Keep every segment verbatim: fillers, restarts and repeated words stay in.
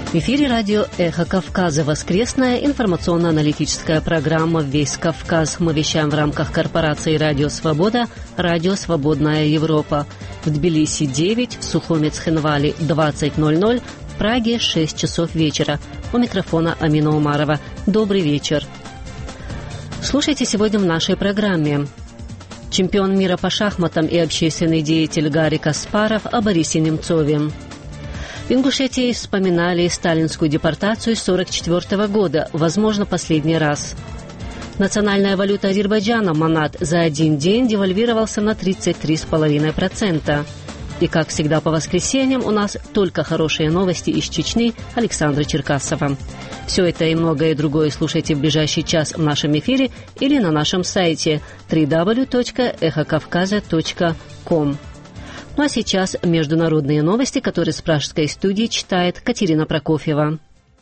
В эфире радио «Эхо Кавказа». Воскресная информационно-аналитическая программа «Весь Кавказ». Мы вещаем в рамках корпорации «Радио Свобода», «Радио Свободная Европа». В Тбилиси девять, в Сухуми Цхинвали двадцать ноль ноль, в Праге шесть часов вечера. У микрофона Амина Умарова. Добрый вечер. Слушайте сегодня в нашей программе. Чемпион мира по шахматам и общественный деятель Гарри Каспаров о Борисе Немцове. В Ингушетии вспоминали сталинскую депортацию сорок четвёртого года, возможно, последний раз. Национальная валюта Азербайджана, манат, за один день девальвировался на тридцать три целых пять десятых процента. И, как всегда по воскресеньям, у нас только хорошие новости из Чечни Александра Черкасова. Все это и многое другое слушайте в ближайший час в нашем эфире или на нашем сайте дабл ю дабл ю дабл ю точка эхо кавказа точка ком. Ну а сейчас международные новости, которые с пражской студии читает Катерина Прокофьева.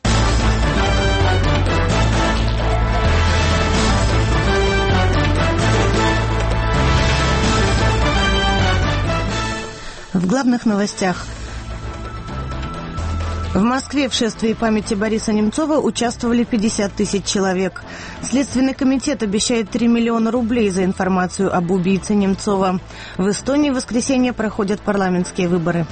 В главных новостях. В Москве в шествии памяти Бориса Немцова участвовали пятьдесят тысяч человек. Следственный комитет обещает три миллиона рублей за информацию об убийце Немцова. В Эстонии в воскресенье проходят парламентские выборы.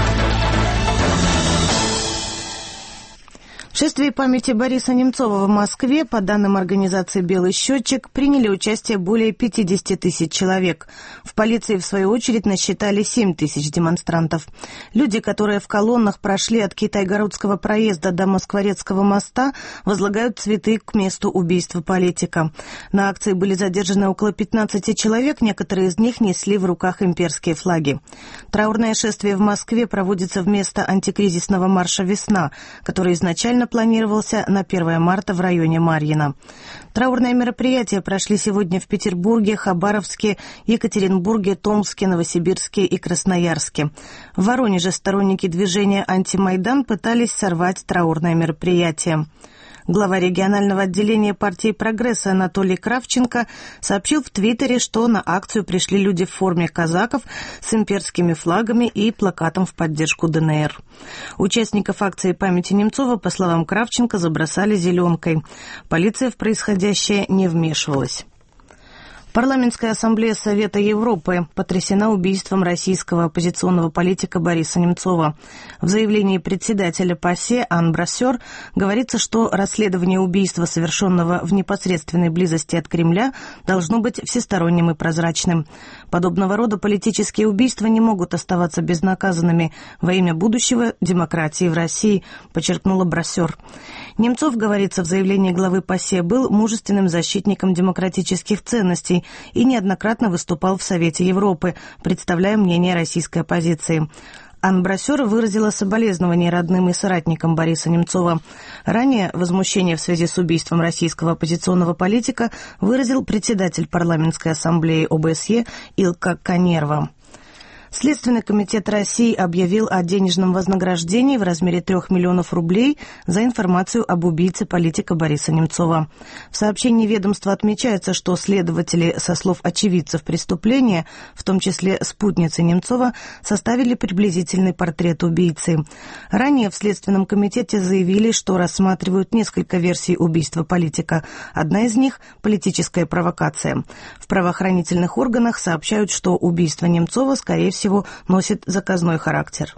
В шествии памяти Бориса Немцова в Москве, по данным организации «Белый счетчик», приняли участие более пятьдесят тысяч человек. В полиции, в свою очередь, насчитали семь тысяч демонстрантов. Люди, которые в колоннах прошли от Китайгородского проезда до Москворецкого моста, возлагают цветы к месту убийства политика. На акции были задержаны около пятнадцати человек, некоторые из них несли в руках имперские флаги. Траурное шествие в Москве проводится вместо антикризисного марша «Весна», который изначально планировался на первое марта в районе Марьино. Траурные мероприятия прошли сегодня в Петербурге, Хабаровске, Екатеринбурге, Томске, Новосибирске и Красноярске. В Воронеже сторонники движения «Антимайдан» пытались сорвать траурное мероприятие. Глава регионального отделения партии «Прогресс» Анатолий Кравченко сообщил в Твиттере, что на акцию пришли люди в форме казаков с имперскими флагами и плакатом в поддержку ДНР. Участников акции памяти Немцова, по словам Кравченко, забросали зеленкой. Полиция в происходящее не вмешивалась. Парламентская ассамблея Совета Европы потрясена убийством российского оппозиционного политика Бориса Немцова. В заявлении председателя ПАСЕ Ан Брассер говорится, что расследование убийства, совершенного в непосредственной близости от Кремля, должно быть всесторонним и прозрачным. Подобного рода политические убийства не могут оставаться безнаказанными во имя будущего демократии в России, подчеркнула Брассер. Немцов, говорится в заявлении главы ПАСЕ, был мужественным защитником демократических ценностей и неоднократно выступал в Совете Европы, представляя мнение российской оппозиции. Ан Брассер выразила соболезнования родным и соратникам Бориса Немцова. Ранее возмущение в связи с убийством российского оппозиционного политика выразил председатель парламентской ассамблеи ОБСЕ Илка Канерва. Следственный комитет России объявил о денежном вознаграждении в размере трех миллионов рублей за информацию об убийце политика Бориса Немцова. В сообщении ведомства отмечается, что следователи, со слов очевидцев преступления, в том числе спутницы Немцова, составили приблизительный портрет убийцы. Ранее в Следственном комитете заявили, что рассматривают несколько версий убийства политика. Одна из них – политическая провокация. В правоохранительных органах сообщают, что убийство Немцова, скорее всего, всего носит заказной характер.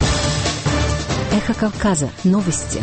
Эхо Кавказа. Новости.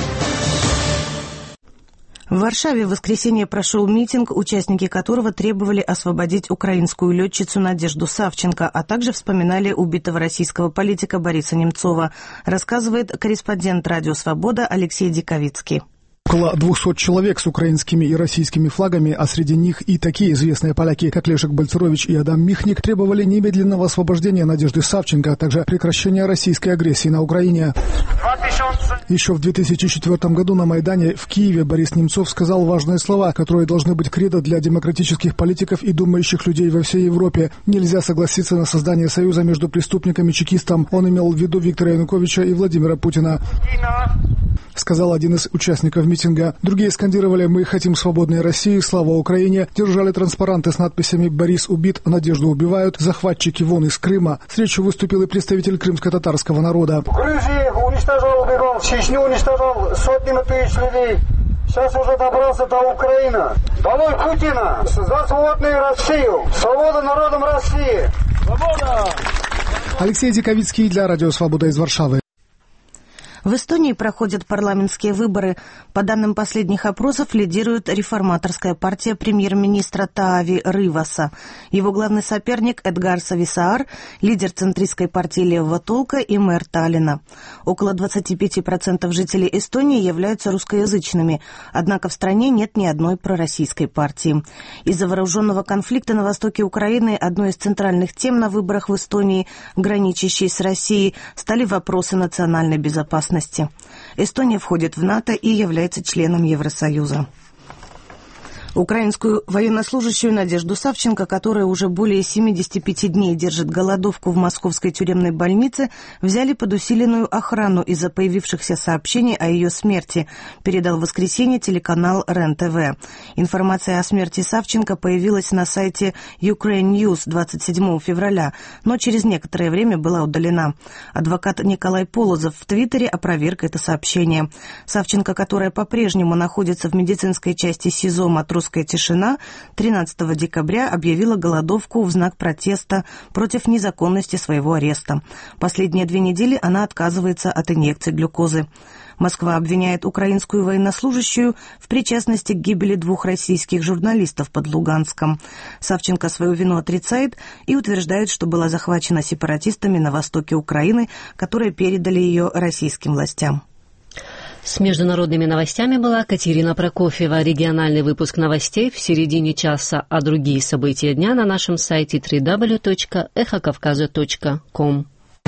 В Варшаве в воскресенье прошел митинг, участники которого требовали освободить украинскую летчицу Надежду Савченко, а также вспоминали убитого российского политика Бориса Немцова, рассказывает корреспондент «Радио Свобода» Алексей Диковицкий. Около двухсот человек с украинскими и российскими флагами, а среди них и такие известные поляки, как Лешек Бальцерович и Адам Михник, требовали немедленного освобождения Надежды Савченко, а также прекращения российской агрессии на Украине. Еще в две тысячи четвёртом году на Майдане в Киеве Борис Немцов сказал важные слова, которые должны быть кредо для демократических политиков и думающих людей во всей Европе. Нельзя согласиться на создание союза между преступниками и чекистом. Он имел в виду Виктора Януковича и Владимира Путина, сказал один из участников митинга. Другие скандировали «Мы хотим свободной России, слава Украине», держали транспаранты с надписями «Борис убит, Надежду убивают», «Захватчики вон из Крыма». С речью выступил и представитель крымско-татарского народа. убивал, Чечню уничтожал сотнями тысяч людей. Сейчас уже добрался до Украины. Долой Путина! За свободную Россию! Свобода народам России! Свобода! Алексей Диковицкий для Радио Свобода из Варшавы. В Эстонии проходят парламентские выборы. По данным последних опросов, лидирует реформаторская партия премьер-министра Таави Рываса. Его главный соперник Эдгар Сависаар, лидер центристской партии левого толка и мэр Таллина. Около двадцати пяти процентов жителей Эстонии являются русскоязычными, однако в стране нет ни одной пророссийской партии. Из-за вооруженного конфликта на востоке Украины одной из центральных тем на выборах в Эстонии, граничащей с Россией, стали вопросы национальной безопасности. Эстония входит в НАТО и является членом Евросоюза. Украинскую военнослужащую Надежду Савченко, которая уже более семидесяти пяти дней держит голодовку в московской тюремной больнице, взяли под усиленную охрану из-за появившихся сообщений о ее смерти, передал в воскресенье телеканал РЕН-ТВ. Информация о смерти Савченко появилась на сайте Ukraine News двадцать седьмого февраля, но через некоторое время была удалена. Адвокат Николай Полозов в Твиттере опроверг это сообщение. Савченко, которая по-прежнему находится в медицинской части СИЗО «Матросская тишина», тринадцатого декабря объявила голодовку в знак протеста против незаконности своего ареста. Последние две недели она отказывается от инъекций глюкозы. Москва обвиняет украинскую военнослужащую в причастности к гибели двух российских журналистов под Луганском. Савченко свою вину отрицает и утверждает, что была захвачена сепаратистами на востоке Украины, которые передали ее российским властям. С международными новостями была Катерина Прокофьева. Региональный выпуск новостей в середине часа, а другие события дня на нашем сайте дабл ю дабл ю дабл ю точка эхо кавказа точка ком.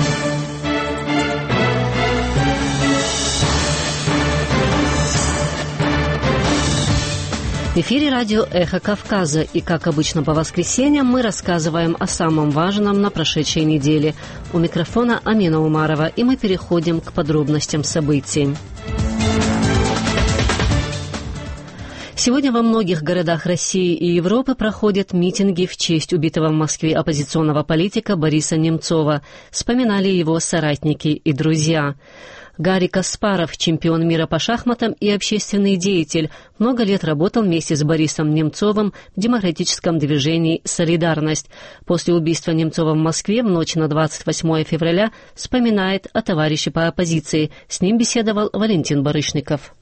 В эфире радио «Эхо Кавказа», и, как обычно по воскресеньям, мы рассказываем о самом важном на прошедшей неделе. У микрофона Амина Умарова, и мы переходим к подробностям событий. Сегодня во многих городах России и Европы проходят митинги в честь убитого в Москве оппозиционного политика Бориса Немцова. Вспоминали его соратники и друзья. Гарри Каспаров, чемпион мира по шахматам и общественный деятель, много лет работал вместе с Борисом Немцовым в демократическом движении «Солидарность». После убийства Немцова в Москве в ночь на двадцать восьмое февраля вспоминает о товарище по оппозиции. С ним беседовал Валентин Барышников.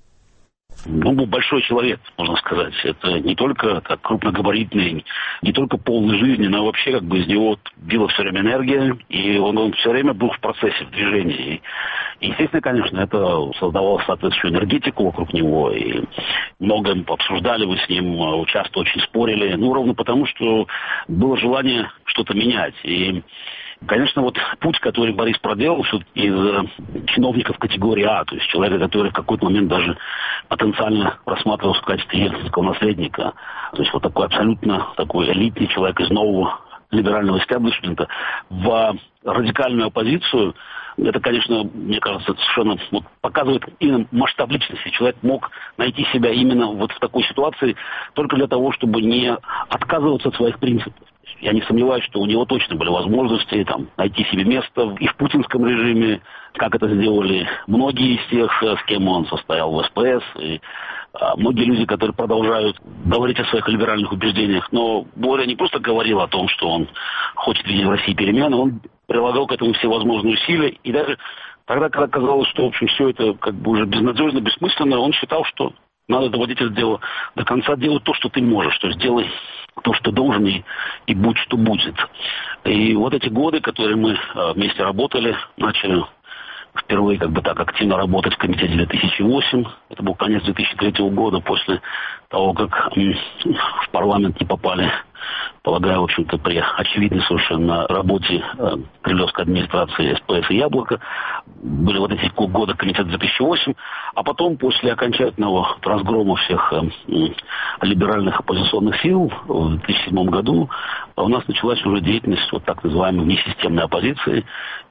Он был большой человек, можно сказать. Это не только как крупногабаритный, не только полный жизни, но вообще как бы из него била все время энергия, и он, он все время был в процессе, в движении. И, естественно, конечно, это создавало соответствующую энергетику вокруг него, и много обсуждали мы с ним, часто очень спорили, ну, ровно потому, что было желание что-то менять. И конечно, вот путь, который Борис проделал, все-таки из чиновников категории А, то есть человека, который в какой-то момент даже потенциально рассматривался в качестве ельцинского наследника, то есть вот такой абсолютно такой элитный человек из нового либерального истеблишмента, в радикальную оппозицию, это, конечно, мне кажется, совершенно вот, показывает именно масштаб личности. Человек мог найти себя именно вот в такой ситуации только для того, чтобы не отказываться от своих принципов. Я не сомневаюсь, что у него точно были возможности там, найти себе место и в путинском режиме, как это сделали многие из тех, с кем он состоял в СПС, и а, многие люди, которые продолжают говорить о своих либеральных убеждениях. Но Боря не просто говорил о том, что он хочет видеть в России перемены, он прилагал к этому все возможные усилия. И даже тогда, когда казалось, что в общем, все это как бы уже безнадежно, бессмысленно, он считал, что надо доводить это дело до конца, делать то, что ты можешь, то есть делай то, что должен, и, и будь, что будет. И вот эти годы, которые мы а, вместе работали, начали впервые как бы так активно работать в комитете две тысячи восьмого, это был конец две тысячи третьего года, после того, как м, в парламент не попали, полагаю, в общем-то, при очевидной совершенно работе э, Кремлевской администрации СПС и Яблоко, были вот эти годы комитета две тысячи восьмого, а потом, после окончательного разгрома всех э, либеральных оппозиционных сил в две тысячи седьмом году у нас началась уже деятельность вот так называемой внесистемной оппозиции,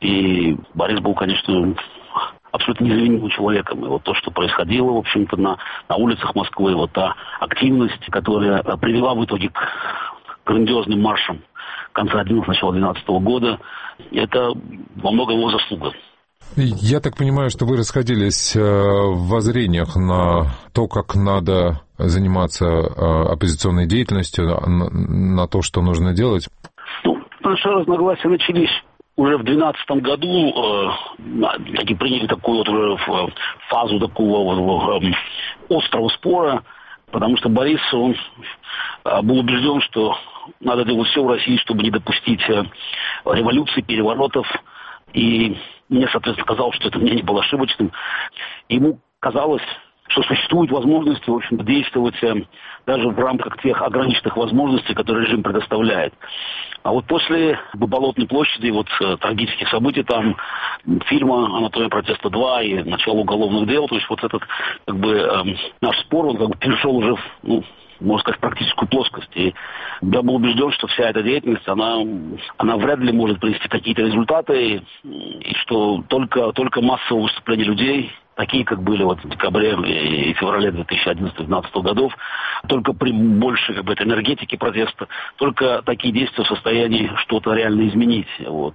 и Борис был, конечно, абсолютно незаменимым человеком. И вот то, что происходило, в общем-то, на, на улицах Москвы, вот та активность, которая привела в итоге к грандиозным маршам конца одиннадцатого, начала двенадцатого года, это во многом его заслуга. Я так понимаю, что вы расходились в воззрениях на то, как надо заниматься оппозиционной деятельностью, на то, что нужно делать. Ну, наши разногласия начались уже в две тысячи двенадцатом году, э, приняли такую вот уже фазу такого вот, э, острого спора, потому что Борис, он э, был убежден, что надо делать все в России, чтобы не допустить э, революции, переворотов. И мне, соответственно, казалось, что это мнение было ошибочным. Ему казалось, что существуют возможности, в общем, действовать э, даже в рамках тех ограниченных возможностей, которые режим предоставляет. А вот после Болотной площади, вот э, трагических событий там, фильма «Анатомия протеста два» и начало уголовных дел, то есть вот этот, как бы, э, наш спор, он как бы перешел уже в, ну, можно сказать, практическую плоскость. И я был убежден, что вся эта деятельность, она, она вряд ли может принести какие-то результаты, и что только, только массовое выступление людей, такие, как были вот в декабре и феврале две тысячи одиннадцатого — две тысячи двенадцатого годов, только при большей, как бы, этой энергетике протеста, только такие действия в состоянии что-то реально изменить. Вот.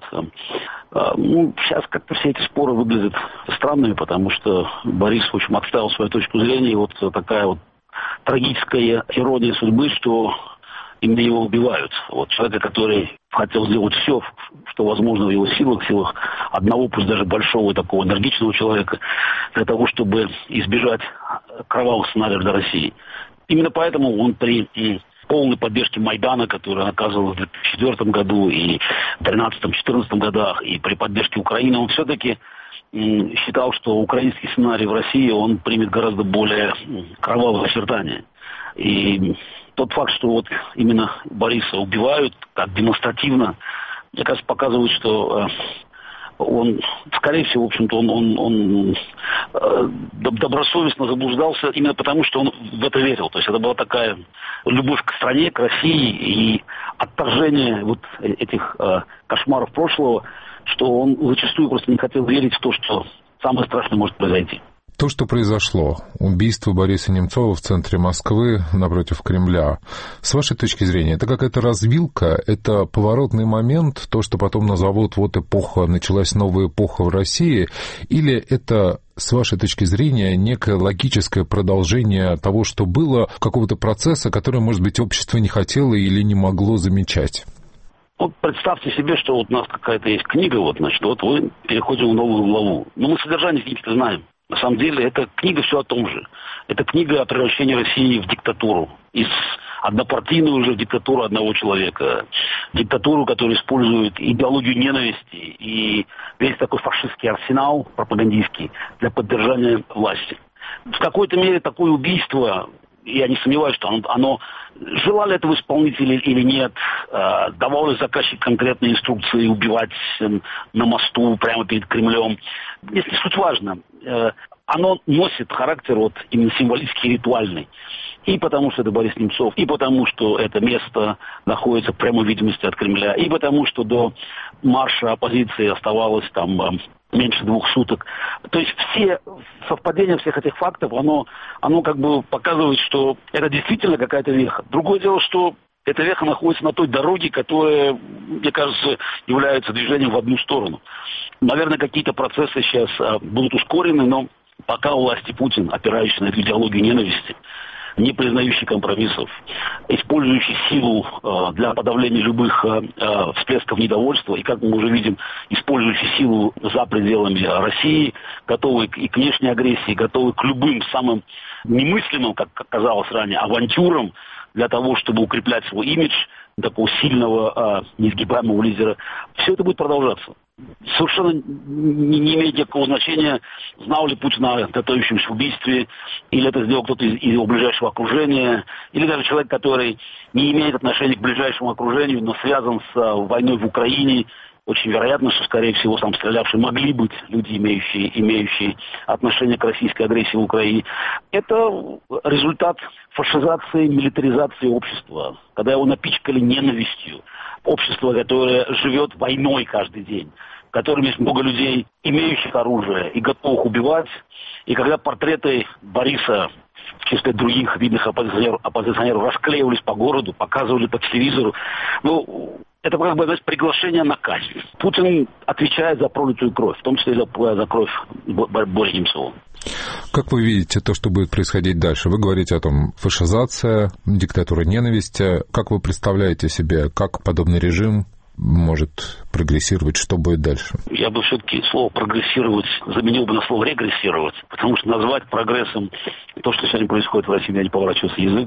Ну, сейчас как-то все эти споры выглядят странными, потому что Борис, в общем, отставил свою точку зрения, и вот такая вот трагическая ирония судьбы, что именно его убивают. Вот человека, который хотел сделать все, что возможно в его силах, в силах одного, пусть даже большого и такого энергичного человека, для того, чтобы избежать кровавых сценариев для России. Именно поэтому он при полной поддержке Майдана, который оказывал в две тысячи четвёртом году и в тринадцатом-четырнадцатом годах, и при поддержке Украины, он все-таки считал, что украинский сценарий в России, он примет гораздо более кровавые очертания. И тот факт, что вот именно Бориса убивают так демонстративно, мне кажется, показывает, что он, скорее всего, в общем-то, он, он, он добросовестно заблуждался именно потому, что он в это верил. То есть это была такая любовь к стране, к России и отторжение вот этих кошмаров прошлого, что он зачастую просто не хотел верить в то, что самое страшное может произойти. То, что произошло, убийство Бориса Немцова в центре Москвы напротив Кремля, с вашей точки зрения, это какая-то развилка, это поворотный момент, то, что потом назовут вот эпоха, началась новая эпоха в России, или это, с вашей точки зрения, некое логическое продолжение того, что было, какого-то процесса, который, может быть, общество не хотело или не могло замечать? Вот представьте себе, что вот у нас какая-то есть книга, вот, значит, вот мы переходим в новую главу. Но мы содержание книги-то знаем. На самом деле, эта книга все о том же. Это книга о превращении России в диктатуру. Из однопартийной уже в диктатуру одного человека. Диктатуру, которая использует идеологию ненависти и весь такой фашистский арсенал пропагандистский для поддержания власти. В какой-то мере такое убийство, я не сомневаюсь, что оно, оно желали этого исполнители или нет, э, давал ли заказчик конкретные инструкции убивать э, на мосту прямо перед Кремлем. Здесь не суть важно. Э, оно носит характер вот именно символический, ритуальный. И потому что это Борис Немцов, и потому что это место находится в прямой видимости от Кремля, и потому что до марша оппозиции оставалось там э, меньше двух суток. То есть все совпадения всех этих фактов, оно, оно как бы показывает, что это действительно какая-то веха. Другое дело, что эта веха находится на той дороге, которая, мне кажется, является движением в одну сторону. Наверное, какие-то процессы сейчас а, будут ускорены, но пока у власти Путин, опирающийся на эту идеологию ненависти, не признающий компромиссов, использующий силу э, для подавления любых э, э, всплесков недовольства, и, как мы уже видим, использующий силу за пределами России, готовый и к внешней агрессии, готовый к любым самым немыслимым, как казалось ранее, авантюрам для того, чтобы укреплять свой имидж такого сильного, э, неизгибаемого лидера. Все это будет продолжаться. Совершенно не, не имеет никакого значения, знал ли Путин о готовящемся убийстве, или это сделал кто-то из, из его ближайшего окружения, или даже человек, который не имеет отношения к ближайшему окружению, но связан с а, войной в Украине. Очень вероятно, что, скорее всего, сам стрелявший могли быть люди, имеющие, имеющие отношение к российской агрессии в Украине. Это результат фашизации, милитаризации общества, когда его напичкали ненавистью. Общество, которое живет войной каждый день, в котором есть много людей, имеющих оружие и готовых убивать. И когда портреты Бориса в числе других видных оппозиционеров, оппозиционеров расклеивались по городу, показывали по телевизору, ну, Это как бы, знаете, приглашение на казнь. Путин отвечает за пролитую кровь, в том числе и за, за кровь Бориса Немцова. Как вы видите то, что будет происходить дальше? Вы говорите о том, фашизация, диктатура ненависти. Как вы представляете себе, как подобный режим может прогрессировать, что будет дальше? Я бы все-таки слово «прогрессировать» заменил бы на слово «регрессировать», потому что назвать прогрессом то, что сегодня происходит в России, у меня не поворачивается язык.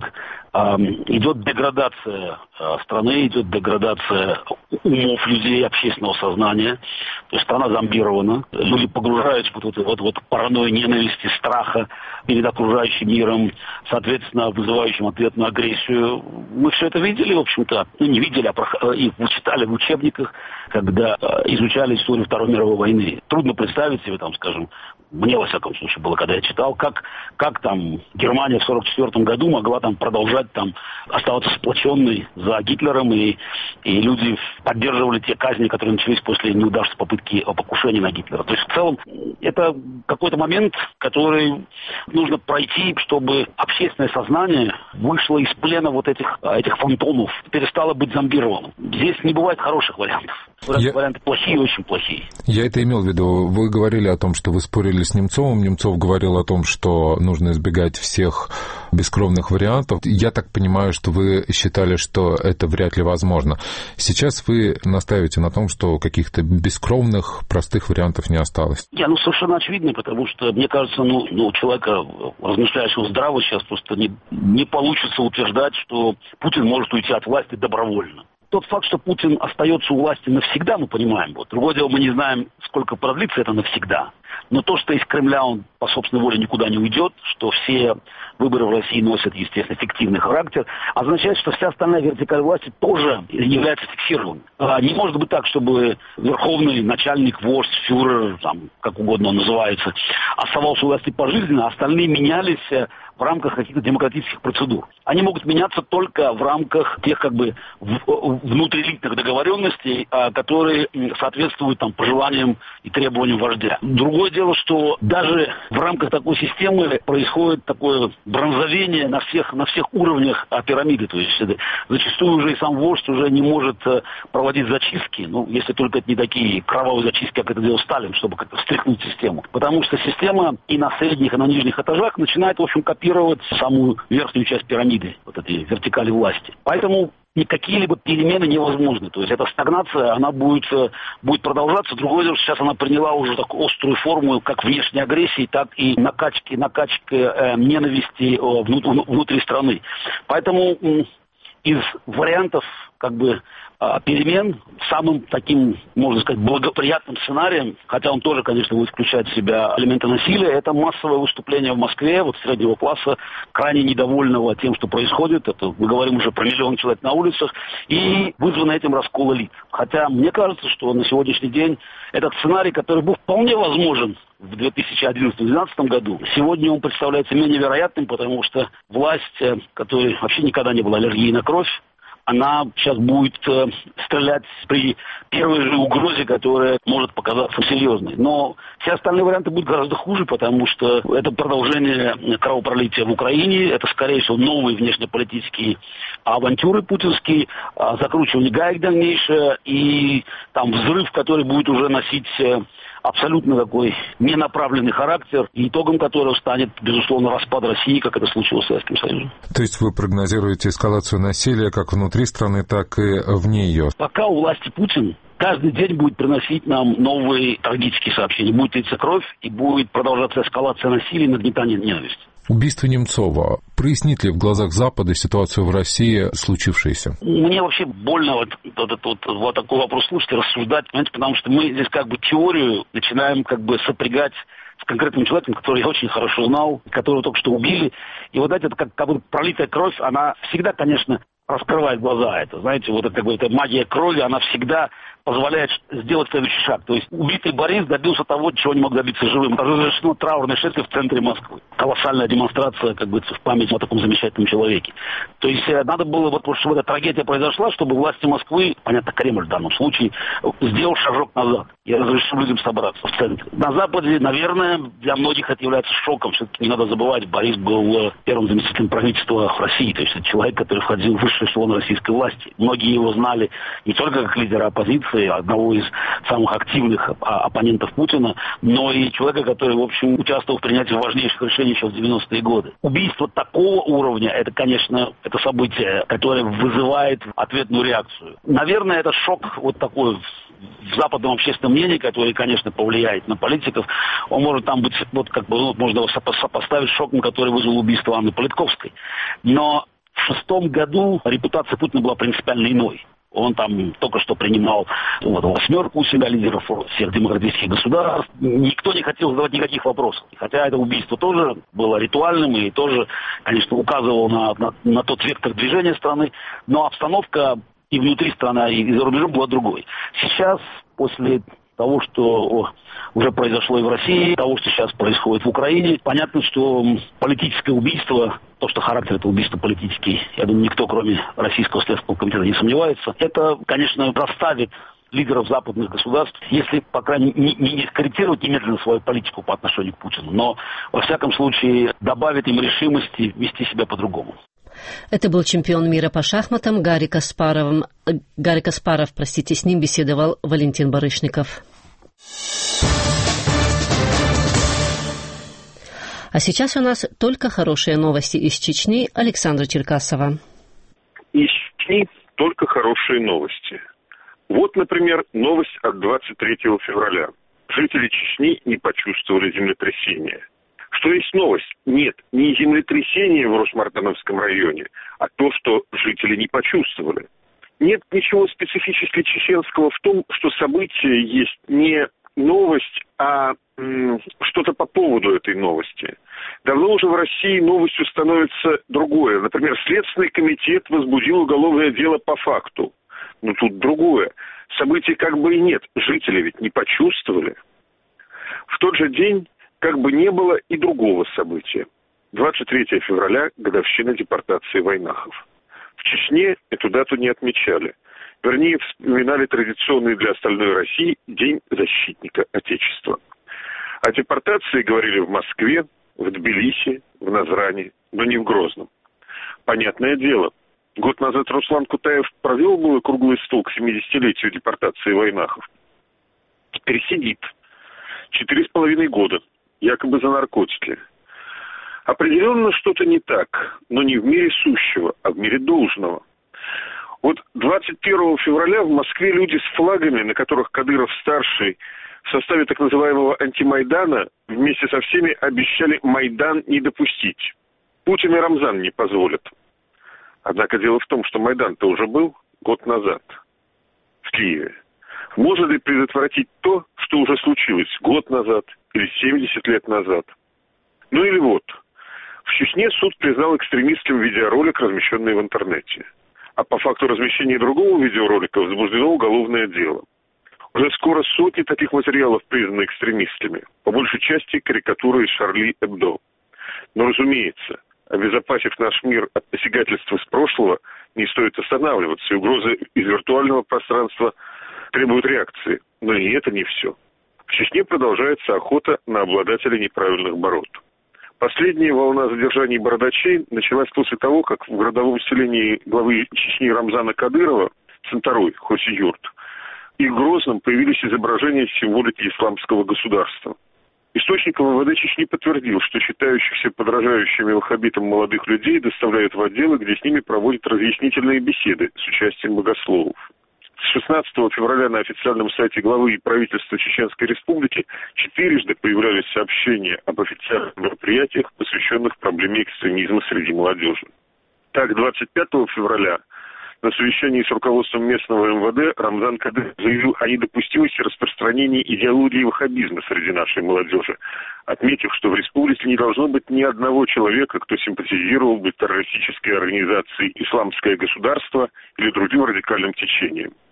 Идет деградация страны, идет деградация умов людей, общественного сознания. То есть страна зомбирована. Люди погружаются в вот, вот, вот паранойю ненависти, страха перед окружающим миром, соответственно, вызывающим ответную агрессию. Мы все это видели, в общем-то. Ну, не видели, а и читали в учебниках, когда изучали историю Второй мировой войны. Трудно представить себе, там, скажем, мне, во всяком случае, было, когда я читал, как, как там Германия в сорок четвёртом году могла там продолжать там оставаться сплоченной за Гитлером, и, и люди поддерживали те казни, которые начались после неудавшейся попытки покушения на Гитлера. То есть, в целом, это какой-то момент, который нужно пройти, чтобы общественное сознание вышло из плена вот этих, этих фантомов, перестало быть зомбированным. Здесь не бывает хороших вариантов. Я... Варианты плохие, очень плохие. Я это имел в виду. Вы говорили о том, что вы спорили с Немцовым. Немцов говорил о том, что нужно избегать всех бескровных вариантов. Я так понимаю, что вы считали, что это вряд ли возможно. Сейчас вы настаиваете на том, что каких-то бескровных, простых вариантов не осталось. Я, ну, совершенно очевидно, потому что, мне кажется, ну, ну у человека, размышляющего здраво, сейчас просто не, не получится утверждать, что Путин может уйти от власти добровольно. Тот факт, что Путин остается у власти навсегда, мы понимаем. Вот. Другое дело, мы не знаем, сколько продлится это навсегда. Но то, что из Кремля он по собственной воле никуда не уйдет, что все выборы в России носят, естественно, фиктивный характер, означает, что вся остальная вертикаль власти тоже является фиксированной. А не может быть так, чтобы верховный начальник, вождь, фюрер, там, как угодно он называется, оставался у власти пожизненно, а остальные менялись в рамках каких-то демократических процедур. Они могут меняться только в рамках тех как бы внутриэлитных договоренностей, которые соответствуют там пожеланиям и требованиям вождя. Другое дело, что даже в рамках такой системы происходит такое бронзовение на всех, на всех уровнях пирамиды. То есть зачастую уже и сам вождь уже не может проводить зачистки, ну, если только это не такие кровавые зачистки, как это делал Сталин, чтобы как-то встряхнуть систему. Потому что система и на средних, и на нижних этажах начинает, в общем, копировать самую верхнюю часть пирамиды, вот этой вертикали власти. Поэтому какие-либо перемены невозможны. То есть эта стагнация, она будет, будет продолжаться. Другое дело, сейчас она приняла уже такую острую форму, как внешней агрессии, так и накачки, накачки э, ненависти э, внутри, внутри страны. Поэтому э, из вариантов как бы перемен самым таким, можно сказать, благоприятным сценарием, хотя он тоже, конечно, будет включать в себя элементы насилия, это массовое выступление в Москве, вот среднего класса, крайне недовольного тем, что происходит. Это мы говорим уже про миллион человек на улицах, и вызванный этим раскол элит. Хотя мне кажется, что на сегодняшний день этот сценарий, который был вполне возможен в две тысячи одиннадцатом-две тысячи двенадцатом году, сегодня он представляется менее вероятным, потому что власть, которой вообще никогда не было аллергии на кровь, она сейчас будет э, стрелять при первой же угрозе, которая может показаться серьезной. Но все остальные варианты будут гораздо хуже, потому что это продолжение кровопролития в Украине, это, скорее всего, новые внешнеполитические авантюры путинские, закручивание гаек дальнейшее и там взрыв, который будет уже носить э, абсолютно такой ненаправленный характер, и итогом которого станет, безусловно, распад России, как это случилось с Советским Союзом. То есть вы прогнозируете эскалацию насилия как внутри страны, так и вне ее? Пока у власти Путин каждый день будет приносить нам новые трагические сообщения. Будет литься кровь, и будет продолжаться эскалация насилия и нагнетание ненависти. Убийство Немцова прояснит ли в глазах Запада ситуацию в России случившееся? Мне вообще больно вот, вот, вот, вот такой вопрос слушать и рассуждать, понимаете, потому что мы здесь как бы теорию начинаем как бы сопрягать с конкретным человеком, которого я очень хорошо знал, которого только что убили. И вот это как, как бы пролитая кровь, она всегда, конечно, раскрывает глаза. Это, знаете, вот это, как бы, это магия крови, она всегда позволяет сделать следующий шаг. То есть убитый Борис добился того, чего не мог добиться живым. Разрешено траурное шествие в центре Москвы. Колоссальная демонстрация, как говорится, в память о таком замечательном человеке. То есть надо было, вот, чтобы эта трагедия произошла, чтобы власти Москвы, понятно, Кремль в данном случае, сделал шажок назад и разрешил людям собраться в центре. На Западе, наверное, для многих это является шоком. Все-таки не надо забывать, Борис был первым заместителем правительства в России. То есть это человек, который входил в высший эшелон российской власти. Многие его знали не только как лидера оппозиции, одного из самых активных оппонентов Путина, но и человека, который, в общем, участвовал в принятии важнейших решений еще в девяностые годы. Убийство такого уровня, это, конечно, это событие, которое вызывает ответную реакцию. Наверное, это шок вот такой в западном общественном мнении, который, конечно, повлияет на политиков. Он может там быть, вот как бы, ну, можно его сопоставить с шоком, который вызвал убийство Анны Политковской. Но в шестом году репутация Путина была принципиально иной. Он там только что принимал вот, восьмерку у себя лидеров всех демократических государств. Никто не хотел задавать никаких вопросов. Хотя это убийство тоже было ритуальным и тоже, конечно, указывало на, на, на тот вектор движения страны. Но обстановка и внутри страны, и за рубежом была другой. Сейчас, после того, что уже произошло и в России, того, что сейчас происходит в Украине, понятно, что политическое убийство, то, что характер этого убийства политический, я думаю, никто, кроме Российского следственного комитета, не сомневается, это, конечно, расставит лидеров западных государств, если, по крайней мере, не, не скорректировать немедленно свою политику по отношению к Путину, но, во всяком случае, добавит им решимости вести себя по-другому. Это был чемпион мира по шахматам Гарри Каспаров. Гарри Каспаров, простите, с ним беседовал Валентин Барышников. А сейчас у нас только хорошие новости из Чечни. Александра Черкасова. Из Чечни только хорошие новости. Вот, например, новость от двадцать третьего февраля. Жители Чечни не почувствовали землетрясения. Что есть новость? Нет, не землетрясение в Росмартановском районе, а то, что жители не почувствовали. Нет ничего специфически чеченского в том, что событие есть не новость, а м, что-то по поводу этой новости. Давно уже в России новостью становится другое. Например, Следственный комитет возбудил уголовное дело по факту. Но тут другое. Событий как бы и нет. Жители ведь не почувствовали. В тот же день как бы не было и другого события. двадцать третьего февраля – годовщина депортации войнахов. В Чечне эту дату не отмечали. Вернее, вспоминали традиционный для остальной России День защитника Отечества. О депортации говорили в Москве, в Тбилиси, в Назрани, но не в Грозном. Понятное дело. Год назад Руслан Кутаев провел был круглый стол к семидесятилетию депортации войнахов. Теперь сидит. Четыре с половиной года. Якобы за наркотики. Определенно что-то не так, но не в мире сущего, а в мире должного. Вот двадцать первого февраля в Москве люди с флагами, на которых Кадыров-старший в составе так называемого антимайдана вместе со всеми обещали Майдан не допустить. Путин и Рамзан не позволят. Однако дело в том, что Майдан-то уже был год назад в Киеве. Можно ли предотвратить то, что уже случилось год назад или семьдесят лет назад? Ну или вот. В Чечне суд признал экстремистским видеоролик, размещенный в интернете. А по факту размещения другого видеоролика возбуждено уголовное дело. Уже скоро сотни таких материалов признаны экстремистскими. По большей части карикатуры из Шарли Эбдо. Но, разумеется, обезопасив наш мир от посягательства с прошлого, не стоит останавливаться. И угрозы из виртуального пространства требуют реакции. Но и это не все. В Чечне продолжается охота на обладателей неправильных бород. Последняя волна задержаний бородачей началась после того, как в городовом селении главы Чечни Рамзана Кадырова, Центарой, Хоси-Юрт, и в Грозном появились изображения символики исламского государства. Источник МВД Чечни подтвердил, что считающихся подражающими ваххабитам молодых людей доставляют в отделы, где с ними проводят разъяснительные беседы с участием богословов. С шестнадцатого февраля на официальном сайте главы и правительства Чеченской Республики четырежды появлялись сообщения об официальных мероприятиях, посвященных проблеме экстремизма среди молодежи. Так, двадцать пятого февраля на совещании с руководством местного МВД Рамзан Кадыров заявил о недопустимости распространения идеологии ваххабизма среди нашей молодежи, отметив, что в республике не должно быть ни одного человека, кто симпатизировал бы террористической организации «Исламское государство» или другим радикальным течением.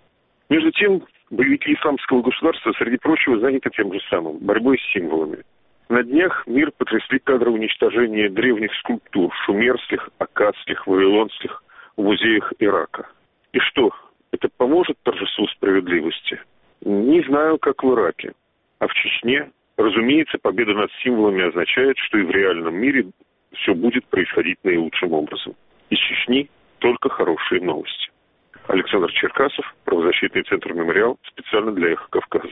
Между тем, боевики исламского государства, среди прочего, заняты тем же самым – борьбой с символами. На днях мир потрясли кадры уничтожения древних скульптур – шумерских, аккадских, вавилонских в музеях Ирака. И что, это поможет торжеству справедливости? Не знаю, как в Ираке. А в Чечне, разумеется, победа над символами означает, что и в реальном мире все будет происходить наилучшим образом. Из Чечни только хорошие новости. Александр Черкасов, правозащитный центр «Мемориал», специально для «Эхо Кавказа».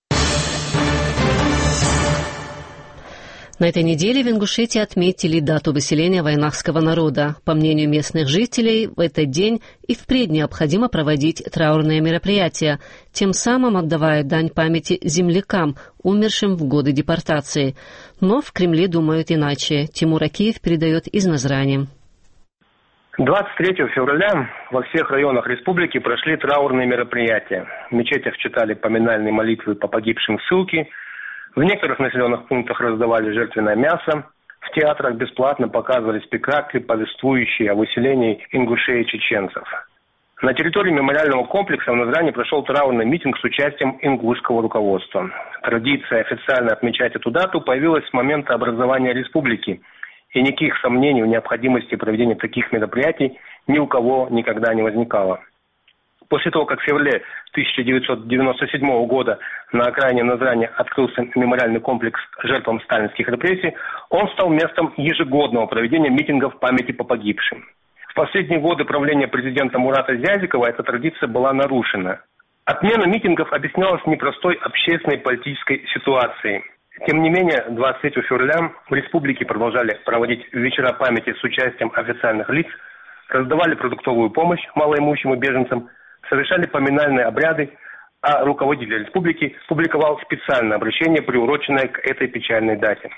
На этой неделе в Ингушетии отметили дату выселения вайнахского народа. По мнению местных жителей, в этот день и впредь необходимо проводить траурные мероприятия, тем самым отдавая дань памяти землякам, умершим в годы депортации. Но в Кремле думают иначе. Тимур Акиев передает из Назрани. двадцать третьего февраля во всех районах республики прошли траурные мероприятия. В мечетях читали поминальные молитвы по погибшим в ссылке. В некоторых населенных пунктах раздавали жертвенное мясо. В театрах бесплатно показывали спектакли, повествующие о выселении ингушей и чеченцев. На территории мемориального комплекса в Назрани прошел траурный митинг с участием ингушского руководства. Традиция официально отмечать эту дату появилась с момента образования республики. И никаких сомнений в необходимости проведения таких мероприятий ни у кого никогда не возникало. После того, как в феврале тысяча девятьсот девяносто седьмого года на окраине Назрани открылся мемориальный комплекс жертвам сталинских репрессий, он стал местом ежегодного проведения митингов памяти по погибшим. В последние годы правления президента Мурата Зязикова эта традиция была нарушена. Отмена митингов объяснялась непростой общественной и политической ситуацией. Тем не менее, двадцать третьего февраля в республике продолжали проводить вечера памяти с участием официальных лиц, раздавали продуктовую помощь малоимущим и беженцам, совершали поминальные обряды, а руководитель республики публиковал специальное обращение, приуроченное к этой печальной дате.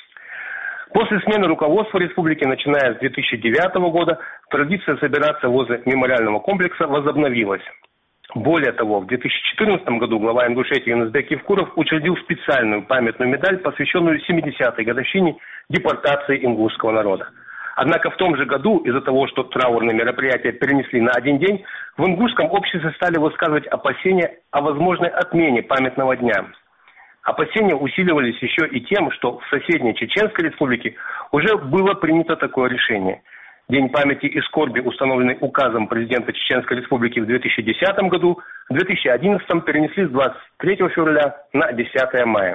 После смены руководства республики, начиная с две тысячи девятого года, традиция собираться возле мемориального комплекса возобновилась. Более того, в две тысячи четырнадцатом году глава Ингушетии Юнусбек Евкуров учредил специальную памятную медаль, посвященную семидесятой годовщине депортации ингушского народа. Однако в том же году, из-за того, что траурные мероприятия перенесли на один день, в ингушском обществе стали высказывать опасения о возможной отмене памятного дня. Опасения усиливались еще и тем, что в соседней Чеченской республике уже было принято такое решение. День памяти и скорби, установленный указом президента Чеченской республики в две тысячи десятом году, в две тысячи одиннадцатом перенесли с двадцать третьего февраля на десятое мая.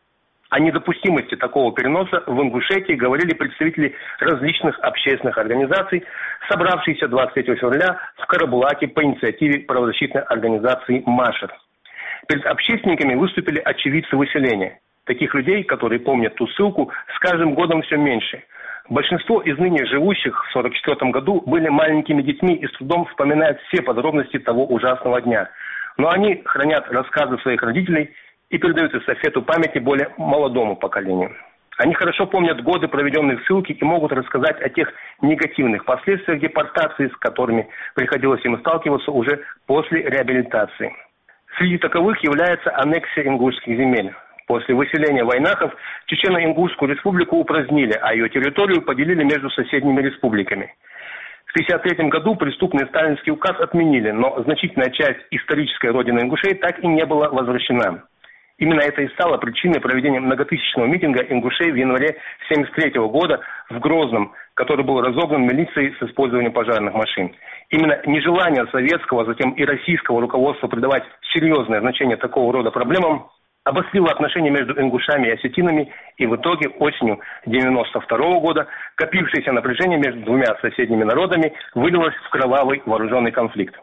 О недопустимости такого переноса в Ингушетии говорили представители различных общественных организаций, собравшиеся двадцать третьего февраля в Карабулаке по инициативе правозащитной организации «Машер». Перед общественниками выступили очевидцы выселения. Таких людей, которые помнят ту ссылку, с каждым годом все меньше. Большинство из ныне живущих в сорок четвёртом году были маленькими детьми и с трудом вспоминают все подробности того ужасного дня. Но они хранят рассказы своих родителей и передают эстафету памяти более молодому поколению. Они хорошо помнят годы, проведенные в ссылке, и могут рассказать о тех негативных последствиях депортации, с которыми приходилось им сталкиваться уже после реабилитации. Среди таковых является аннексия ингушских земель. После выселения вайнахов Чечено-Ингушскую республику упразднили, а ее территорию поделили между соседними республиками. В тысяча девятьсот пятьдесят третьем году преступный сталинский указ отменили, но значительная часть исторической родины ингушей так и не была возвращена. Именно это и стало причиной проведения многотысячного митинга ингушей в январе тысяча девятьсот семьдесят третьего года в Грозном, который был разогнан милицией с использованием пожарных машин. Именно нежелание советского, а затем и российского руководства придавать серьезное значение такого рода проблемам обострило отношения между ингушами и осетинами, и в итоге осенью девяносто второго года копившееся напряжение между двумя соседними народами вылилось в кровавый вооруженный конфликт.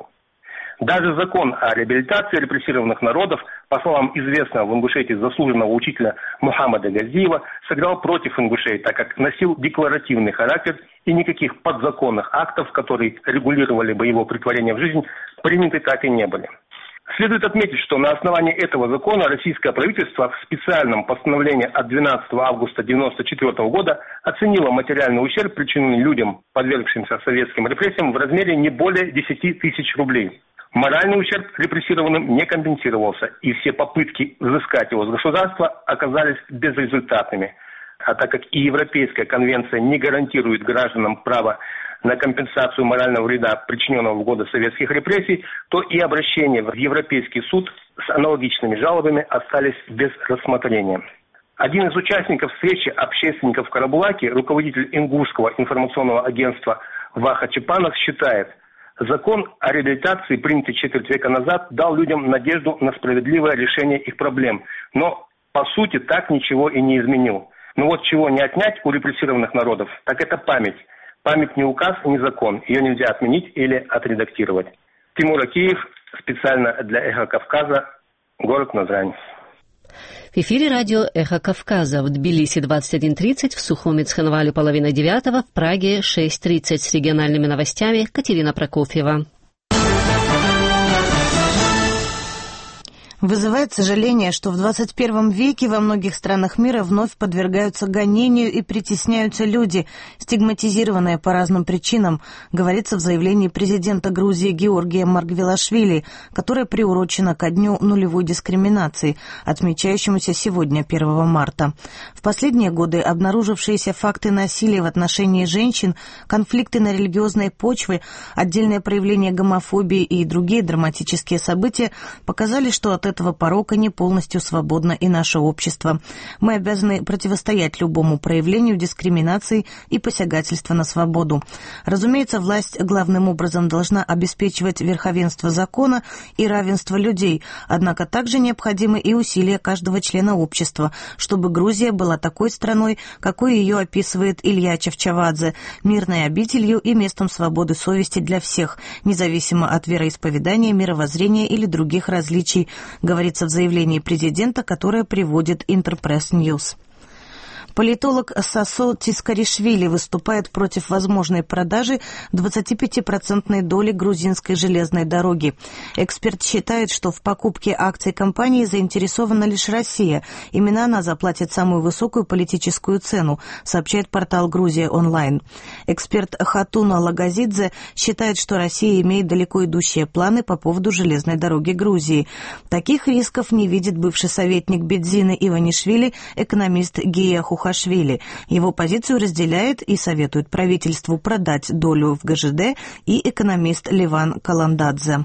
Даже закон о реабилитации репрессированных народов, по словам известного в Ингушетии заслуженного учителя Мухаммада Газиева, сыграл против ингушей, так как носил декларативный характер, и никаких подзаконных актов, которые регулировали бы его претворение в жизнь, приняты так и не были. Следует отметить, что на основании этого закона российское правительство в специальном постановлении от двенадцатого августа девяносто четвёртого года оценило материальный ущерб, причиненный людям, подвергшимся советским репрессиям, в размере не более десяти тысяч рублей. Моральный ущерб репрессированным не компенсировался, и все попытки взыскать его с государства оказались безрезультатными. А так как и Европейская конвенция не гарантирует гражданам право на компенсацию морального вреда, причиненного в годы советских репрессий, то и обращения в Европейский суд с аналогичными жалобами остались без рассмотрения. Один из участников встречи общественников в Карабулаке, руководитель Ингушского информационного агентства Ваха Чепанов, считает, закон о реабилитации, принятый четверть века назад, дал людям надежду на справедливое решение их проблем, но по сути так ничего и не изменил. Но вот чего не отнять у репрессированных народов, так это память. Память не указ, не закон. Ее нельзя отменить или отредактировать. Тимур Акиев, специально для «Эхо Кавказа», город Назрань. В эфире радио «Эхо Кавказа». В Тбилиси двадцать один тридцать, в Сухуми Цхинвале половина девятого, в Праге шесть тридцать. С региональными новостями Катерина Прокофьева. Вызывает сожаление, что в двадцать первом веке во многих странах мира вновь подвергаются гонению и притесняются люди, стигматизированные по разным причинам, говорится в заявлении президента Грузии Георгия Маргвелашвили, которое приурочено ко дню нулевой дискриминации, отмечающемуся сегодня, первого марта. В последние годы обнаружившиеся факты насилия в отношении женщин, конфликты на религиозной почве, отдельные проявления гомофобии и другие драматические события показали, что от этого порока не полностью свободно и наше общество. Мы обязаны противостоять любому проявлению дискриминации и посягательства на свободу. Разумеется, власть главным образом должна обеспечивать верховенство закона и равенство людей, однако также необходимы и усилия каждого члена общества, чтобы Грузия была такой страной, какой ее описывает Илья Чавчавадзе, мирной обителью и местом свободы совести для всех, независимо от вероисповедания, мировоззрения или других различий, говорится в заявлении президента, которое приводит Интерпресс Ньюс. Политолог Сасо Тискаришвили выступает против возможной продажи двадцатипятипроцентной доли грузинской железной дороги. Эксперт считает, что в покупке акций компании заинтересована лишь Россия. Именно она заплатит самую высокую политическую цену, сообщает портал «Грузия онлайн». Эксперт Хатуна Лагазидзе считает, что Россия имеет далеко идущие планы по поводу железной дороги Грузии. Таких рисков не видит бывший советник Бедзины Иванишвили, экономист Гия Хухашвили. Его позицию разделяет и советует правительству продать долю в ГЖД и экономист Леван Каландадзе.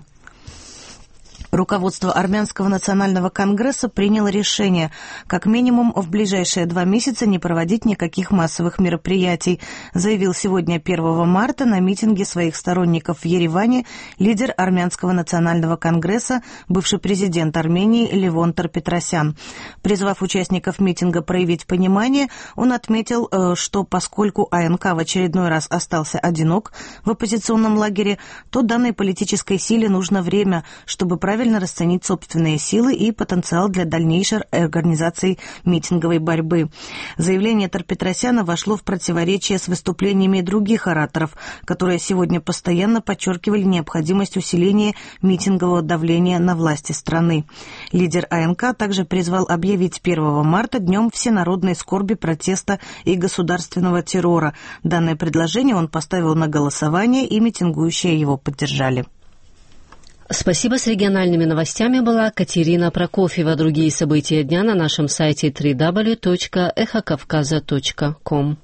Руководство Армянского национального конгресса приняло решение как минимум в ближайшие два месяца не проводить никаких массовых мероприятий, заявил сегодня, первого марта, на митинге своих сторонников в Ереване лидер Армянского национального конгресса, бывший президент Армении Левон Петросян. Призвав участников митинга проявить понимание, он отметил, что поскольку АНК в очередной раз остался одинок в оппозиционном лагере, то данной политической силе нужно время, чтобы правильно расценить собственные силы и потенциал для дальнейшей организации митинговой борьбы. Заявление Петросяна вошло в противоречие с выступлениями других ораторов, которые сегодня постоянно подчеркивали необходимость усиления митингового давления на власти страны. Лидер АНК также призвал объявить первого марта днем всенародной скорби, протеста и государственного террора. Данное предложение он поставил на голосование, и митингующие его поддержали. Спасибо. С региональными новостями была Катерина Прокофьева. Другие события дня на нашем сайте дабл ю дабл ю дабл ю точка эхо кавказа точка ком.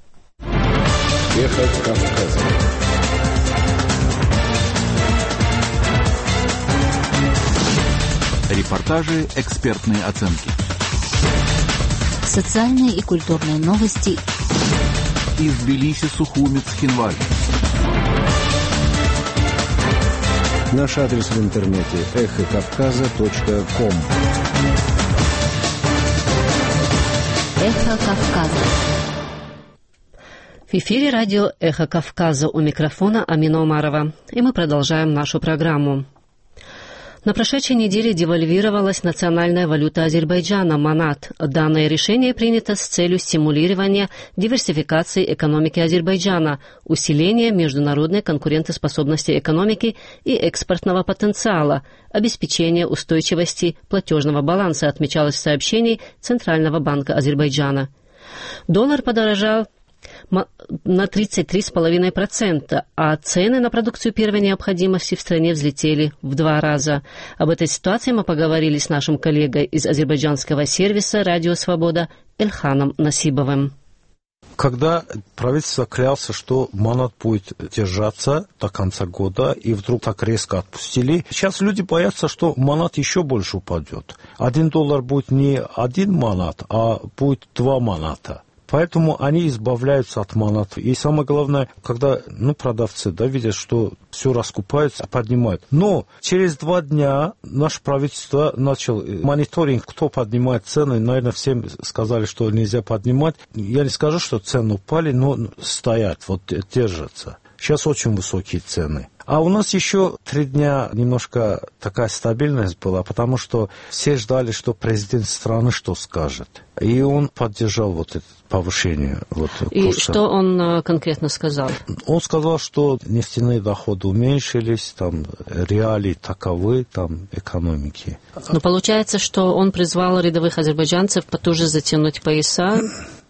Эхо Кавказа. Репортажи, экспертные оценки. Социальные и культурные новости. Из Тбилиси, Сухуми, Цхинвале. Наш адрес в интернете эхо кавказа точка ком. Эхо Кавказа. В эфире радио «Эхо Кавказа», у микрофона Амина Омарова. И мы продолжаем нашу программу. На прошедшей неделе девальвировалась национальная валюта Азербайджана – манат. Данное решение принято с целью стимулирования диверсификации экономики Азербайджана, усиления международной конкурентоспособности экономики и экспортного потенциала, обеспечения устойчивости платежного баланса, отмечалось в сообщении Центрального банка Азербайджана. Доллар подорожал на тридцать три целых пять десятых процента, а цены на продукцию первой необходимости в стране взлетели в два раза. Об этой ситуации мы поговорили с нашим коллегой из азербайджанского сервиса «Радио Свобода» Эльханом Насибовым. Когда правительство клялся, что манат будет держаться до конца года, и вдруг так резко отпустили, сейчас люди боятся, что манат еще больше упадет. Один доллар будет не один манат, а будет два маната. Поэтому они избавляются от манатов. И самое главное, когда ну, продавцы да, видят, что все раскупается, поднимают. Но через два дня наше правительство начало мониторинг, кто поднимает цены. Наверное, всем сказали, что нельзя поднимать. Я не скажу, что цены упали, но стоят, вот держатся. Сейчас очень высокие цены. А у нас еще три дня немножко такая стабильность была, потому что все ждали, что президент страны что скажет. И он поддержал вот это повышение вот, и курса. Что он конкретно сказал? Он сказал, что нефтяные доходы уменьшились, там реалии таковы, там экономики. Но получается, что он призвал рядовых азербайджанцев потуже затянуть пояса?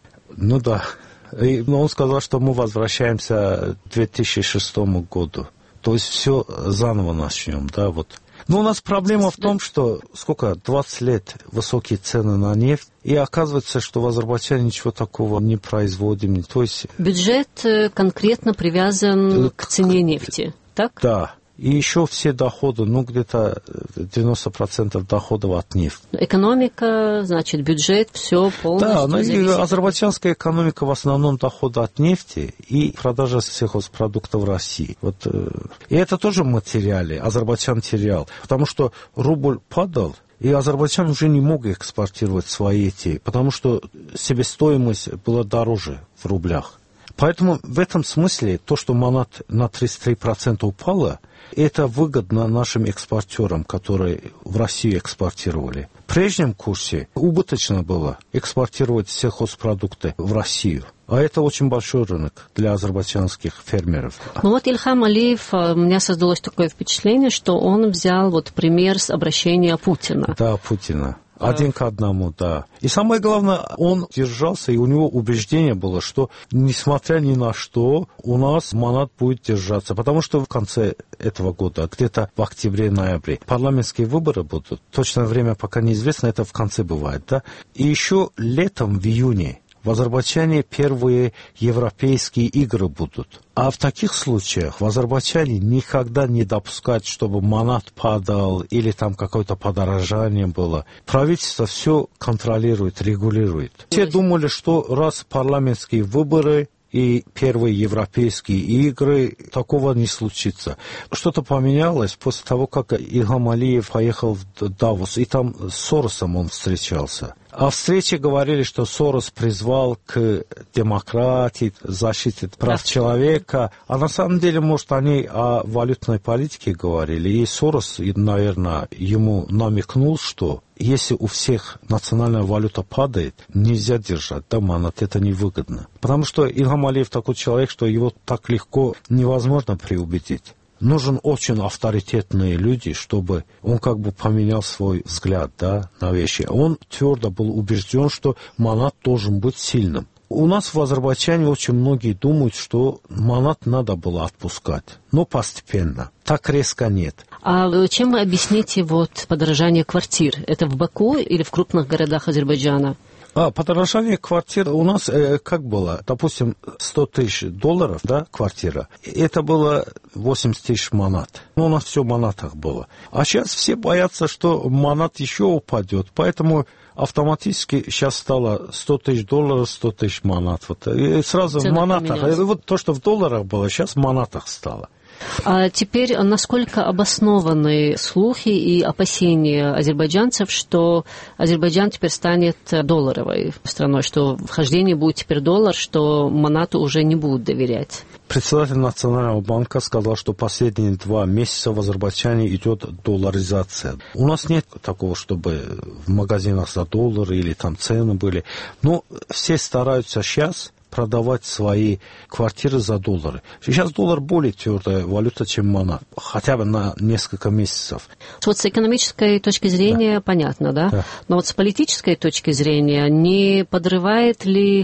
Ну да. И, но он сказал, что мы возвращаемся к две тысячи шестому году. То есть все заново начнем, да, вот. Но у нас проблема в том, что сколько, двадцать лет высокие цены на нефть, и оказывается, что в Азербайджане ничего такого не производим. То есть... Бюджет конкретно привязан к цене нефти, так? Да. И еще все доходы, ну, где-то девяносто процентов доходов от нефти. Экономика, значит, бюджет, все полностью Да, но зависит. и азербайджанская экономика в основном доходы от нефти и продажа сельхозпродуктов в России. Вот, и это тоже мы теряли, Азербайджан терял, потому что рубль падал, и Азербайджан уже не мог экспортировать свои эти, потому что себестоимость была дороже в рублях. Поэтому в этом смысле то, что манат на тридцать три процента упало, это выгодно нашим экспортерам, которые в Россию экспортировали. В прежнем курсе убыточно было экспортировать сельхозпродукты в Россию. А это очень большой рынок для азербайджанских фермеров. Ну вот Ильхам Алиев, у меня создалось такое впечатление, что он взял вот пример с обращения Путина. Да, Путина. Один к одному, да. И самое главное, он держался, и у него убеждение было, что, несмотря ни на что, у нас манат будет держаться. Потому что в конце этого года, где-то в октябре-ноябре, парламентские выборы будут. Точное время пока неизвестно, это в конце бывает, да. И еще летом, в июне, в Азербайджане первые европейские игры будут. А в таких случаях в Азербайджане никогда не допускать, чтобы манат падал или там какое-то подорожание было. Правительство все контролирует, регулирует. Все думали, что раз парламентские выборы и первые европейские игры, такого не случится. Что-то поменялось после того, как Ильхам Алиев поехал в Давос, и там с Соросом он встречался. А встрече говорили, что Сорос призвал к демократии, защите прав человека. А на самом деле, может, они о валютной политике говорили. И Сорос, наверное, ему намекнул, что если у всех национальная валюта падает, нельзя держать, да, манат, это невыгодно. Потому что Ильхам Алиев такой человек, что его так легко невозможно переубедить. Нужен очень авторитетные люди, чтобы он как бы поменял свой взгляд, да, на вещи. Он твердо был убежден, что манат должен быть сильным. У нас в Азербайджане очень многие думают, что манат надо было отпускать, но постепенно. Так резко нет. А чем вы объясните вот подорожание квартир? Это в Баку или в крупных городах Азербайджана? А, подорожание квартир у нас э, как было? Допустим, сто тысяч долларов, да, квартира. Это было восемьдесят тысяч манат. Ну, у нас все в манатах было. А сейчас все боятся, что манат еще упадет. Поэтому автоматически сейчас стало сто тысяч долларов, сто тысяч манат. Вот. И сразу цена в манатах. Поменялась. Вот то, что в долларах было, сейчас в манатах стало. А теперь, насколько обоснованы слухи и опасения азербайджанцев, что Азербайджан теперь станет долларовой страной, что вхождение будет теперь доллар, что манату уже не будут доверять? Председатель Национального банка сказал, что последние два месяца в Азербайджане идет долларизация. У нас нет такого, чтобы в магазинах за доллары или там цены были. Но все стараются сейчас продавать свои квартиры за доллары. Сейчас доллар более твердая валюта, чем манат, хотя бы на несколько месяцев. Вот с экономической точки зрения да. понятно, да? да? Но вот с политической точки зрения не подрывает ли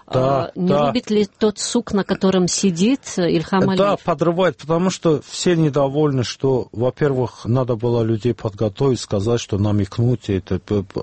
Да, а, не да. любит ли тот сук, на котором сидит Ильхам Алиев? Да, подрывает, потому что все недовольны, что, во-первых, надо было людей подготовить, сказать, что намекнуть, это,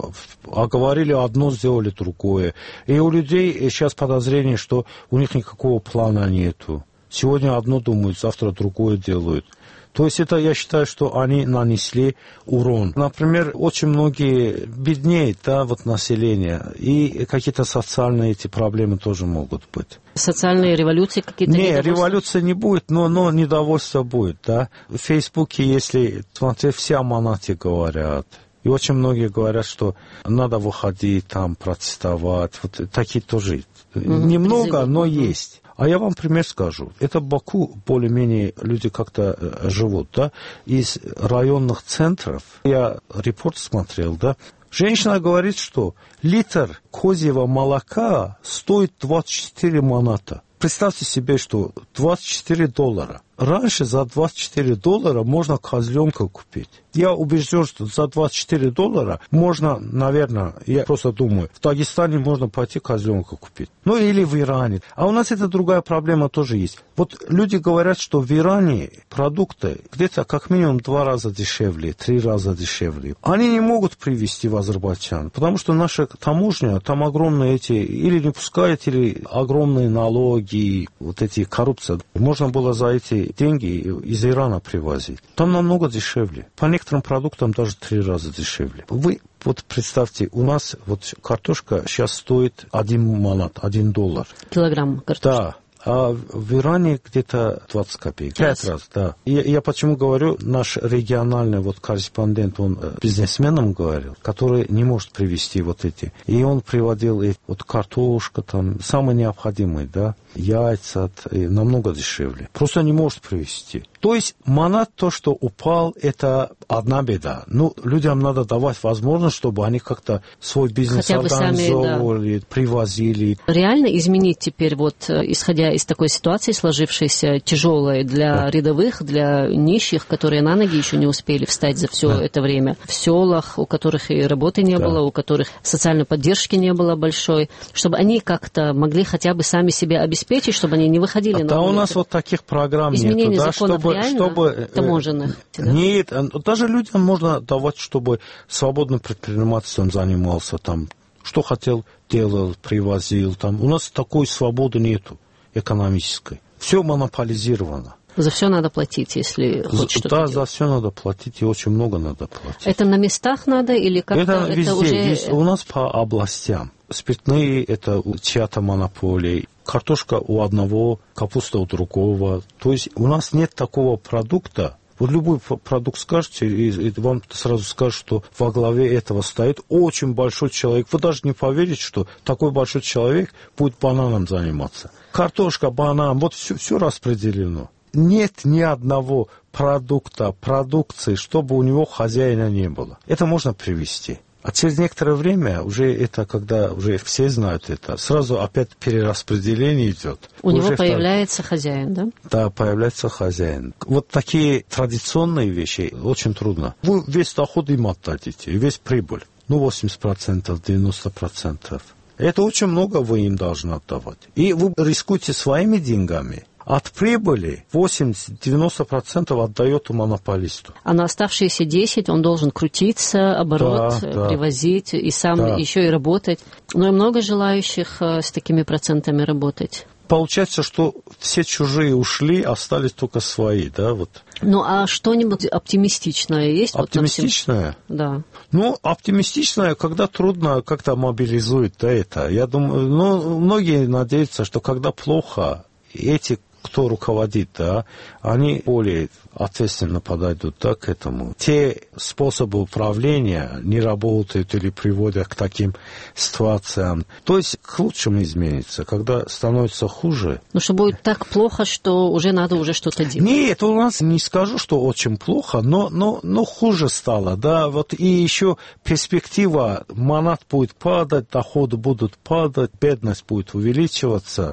а говорили одно, сделали другое. И у людей сейчас подозрение, что у них никакого плана нету. Сегодня одно думают, завтра другое делают. То есть это, я считаю, что они нанесли урон. Например, очень многие беднеют, да, вот население, и какие-то социальные эти проблемы тоже могут быть. Социальные революции какие-то? Не, революции не будет, но, но недовольство будет, да. В Фейсбуке, если смотреть, все о Манате говорят. И очень многие говорят, что надо выходить там, протестовать. Вот такие тоже. Mm-hmm. Немного, Призыв. но mm-hmm. есть. А я вам пример скажу. Это Баку, более-менее люди как-то э, живут, да, из районных центров. Я репорт смотрел, да. Женщина говорит, что литр козьего молока стоит двадцать четыре маната. Представьте себе, что двадцать четыре доллара. Раньше за двадцать четыре доллара можно козленка купить. Я убежден, что за двадцать четыре доллара можно, наверное, я просто думаю, в Дагестане можно пойти козленка купить. Ну или в Иране. А у нас это другая проблема тоже есть. Вот люди говорят, что в Иране продукты где-то как минимум два раза дешевле, три раза дешевле. Они не могут привезти в Азербайджан, потому что наша таможня, там огромные эти, или не пускают, или огромные налоги, вот эти коррупция. Можно было за эти деньги из Ирана привозить. Там намного дешевле. По некоторым продуктам даже три раза дешевле. Вы вот представьте, у нас вот картошка сейчас стоит один манат, один доллар. Килограмм картошки. Да. А в Иране где-то двадцать копеек. Пять раз, да. И я почему говорю, наш региональный вот корреспондент, он бизнесменам говорил, который не может привезти вот эти. И он приводил эти, вот картошка там, самые необходимые, да, яйца, намного дешевле. Просто не может привезти. То есть манат, то, что упал, это одна беда. Ну, людям надо давать возможность, чтобы они как-то свой бизнес организовывали, сами, да, привозили. Реально изменить теперь, вот, исходя из такой ситуации сложившейся, тяжелой для да. рядовых, для нищих, которые на ноги еще не успели встать за все да. это время, в селах, у которых и работы не да. было, у которых социальной поддержки не было большой, чтобы они как-то могли хотя бы сами себя обеспечить, чтобы они не выходили а на улицу. Да у нас вот таких программ Изменение нету, да, законов чтобы, реально чтобы таможенных. Да? Нет, даже людям можно давать, чтобы свободным предпринимательством занимался, там, что хотел, делал, привозил. Там. У нас такой свободы нету экономической. Все монополизировано. За все надо платить, если хоть что-то Да, делать. за все надо платить, и очень много надо платить. Это на местах надо или как-то? Это, это везде. уже... Есть, у нас по областям. Спиртные – это чья-то монополия. Картошка у одного, капуста у другого. То есть у нас нет такого продукта. Вот любой продукт скажете, и вам сразу скажут, что во главе этого стоит очень большой человек. Вы даже не поверите, что такой большой человек будет бананом заниматься. Картошка, банан, вот все, все распределено. Нет ни одного продукта, продукции, чтобы у него хозяина не было. Это можно привезти. А через некоторое время, уже это, когда уже все знают это, сразу опять перераспределение идет. У уже него появляется втор... хозяин, да? Да, появляется хозяин. Вот такие традиционные вещи очень трудно. Вы весь доход им отдадите, весь прибыль. Ну, восемьдесят процентов, девяносто процентов. Это очень много вы им должны отдавать. И вы рискуете своими деньгами. От прибыли восемьдесят-девяносто процентов отдает монополисту. А на оставшиеся десять он должен крутиться, оборот да, да. привозить и сам да. еще и работать. Но и много желающих с такими процентами работать. Получается, что все чужие ушли, остались только свои, да? Вот. Ну, а что-нибудь оптимистичное есть? Оптимистичное? Вот да. Ну, оптимистичное, когда трудно как-то мобилизует да, это. Я думаю, ну, многие надеются, что когда плохо, эти, кто руководит, да, они более ответственно подойдут да, к этому. Те способы управления не работают или приводят к таким ситуациям. То есть к лучшему изменится, когда становится хуже. Ну, что будет так плохо, что уже надо уже что-то делать. Нет, у нас не скажу, что очень плохо, но, но, но хуже стало. Да? Вот и еще перспектива, манат будет падать, доходы будут падать, бедность будет увеличиваться.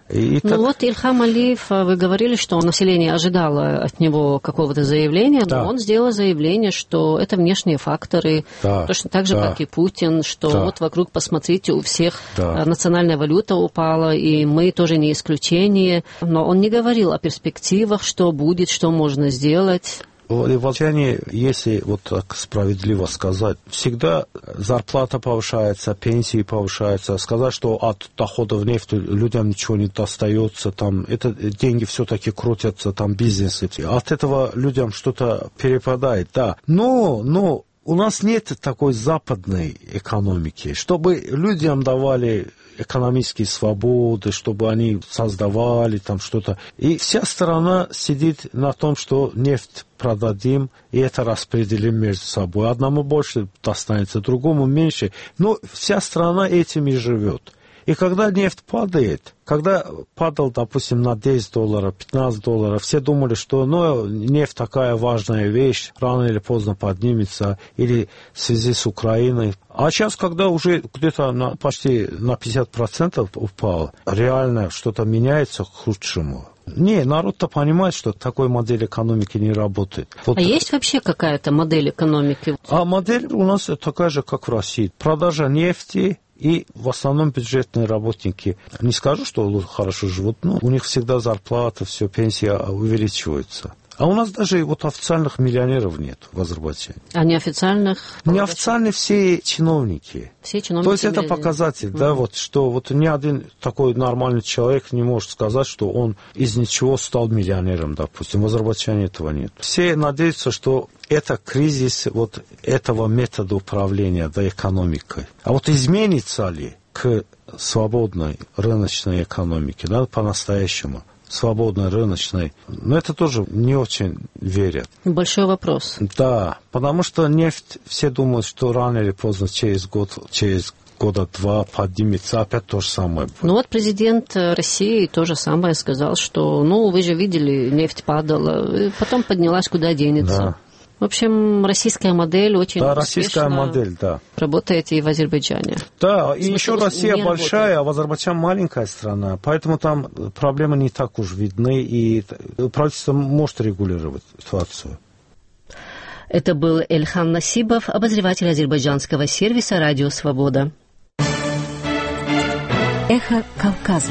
И ну так... вот Ильхам Алиев, вы говорили, что население ожидало от него какого-то заявления, да. но он сделал заявление, что это внешние факторы, да. точно так же, да. как и Путин, что да. вот вокруг, посмотрите, у всех да. национальная валюта упала, и мы тоже не исключение. Но он не говорил о перспективах, что будет, что можно сделать. В Алжире, если вот так справедливо сказать, всегда зарплата повышается, пенсии повышаются. Сказать, что от доходов нефти людям ничего не достается, там, это деньги все-таки крутятся, там бизнесы. От этого людям что-то перепадает, да. Но, но у нас нет такой западной экономики, чтобы людям давали экономические свободы, чтобы они создавали там что-то. И вся страна сидит на том, что нефть продадим, и это распределим между собой. Одному больше достанется, другому меньше. Но вся страна этим и живет. И когда нефть падает, когда падал, допустим, на десять долларов, пятнадцать долларов, все думали, что ну, нефть такая важная вещь, рано или поздно поднимется, или в связи с Украиной. А сейчас, когда уже где-то на, почти на пятьдесят процентов упал, реально что-то меняется к худшему. Не, народ-то понимает, что такой модель экономики не работает. Вот. А есть вообще какая-то модель экономики? А модель у нас такая же, как в России. Продажа нефти. И в основном бюджетные работники, не скажу, что хорошо живут, но у них всегда зарплата, все, пенсия увеличивается. А у нас даже вот официальных миллионеров нет в Азербайджане. А неофициальных? Неофициальные все чиновники. Все чиновники. То есть это показатель, mm-hmm. да, вот, что вот ни один такой нормальный человек не может сказать, что он из ничего стал миллионером, допустим. В Азербайджане этого нет. Все надеются, что это кризис вот этого метода управления, да, экономикой. А вот изменится ли к свободной рыночной экономике, да, по-настоящему? Свободной, рыночной. Но это тоже не очень верят. Большой вопрос. Да, потому что нефть, все думают, что рано или поздно, через год, через года два поднимется, опять то же самое будет. Ну вот президент России то же самое сказал, что, ну, вы же видели, нефть падала, и потом поднялась, куда денется. Да. В общем, российская модель очень да, российская модель, да. работает и в Азербайджане. Да, и еще Россия большая, а в Азербайджане маленькая страна, поэтому там проблемы не так уж видны, и правительство может регулировать ситуацию. Это был Эльхам Насибов, обозреватель азербайджанского сервиса «Радио Свобода». Эхо Кавказа.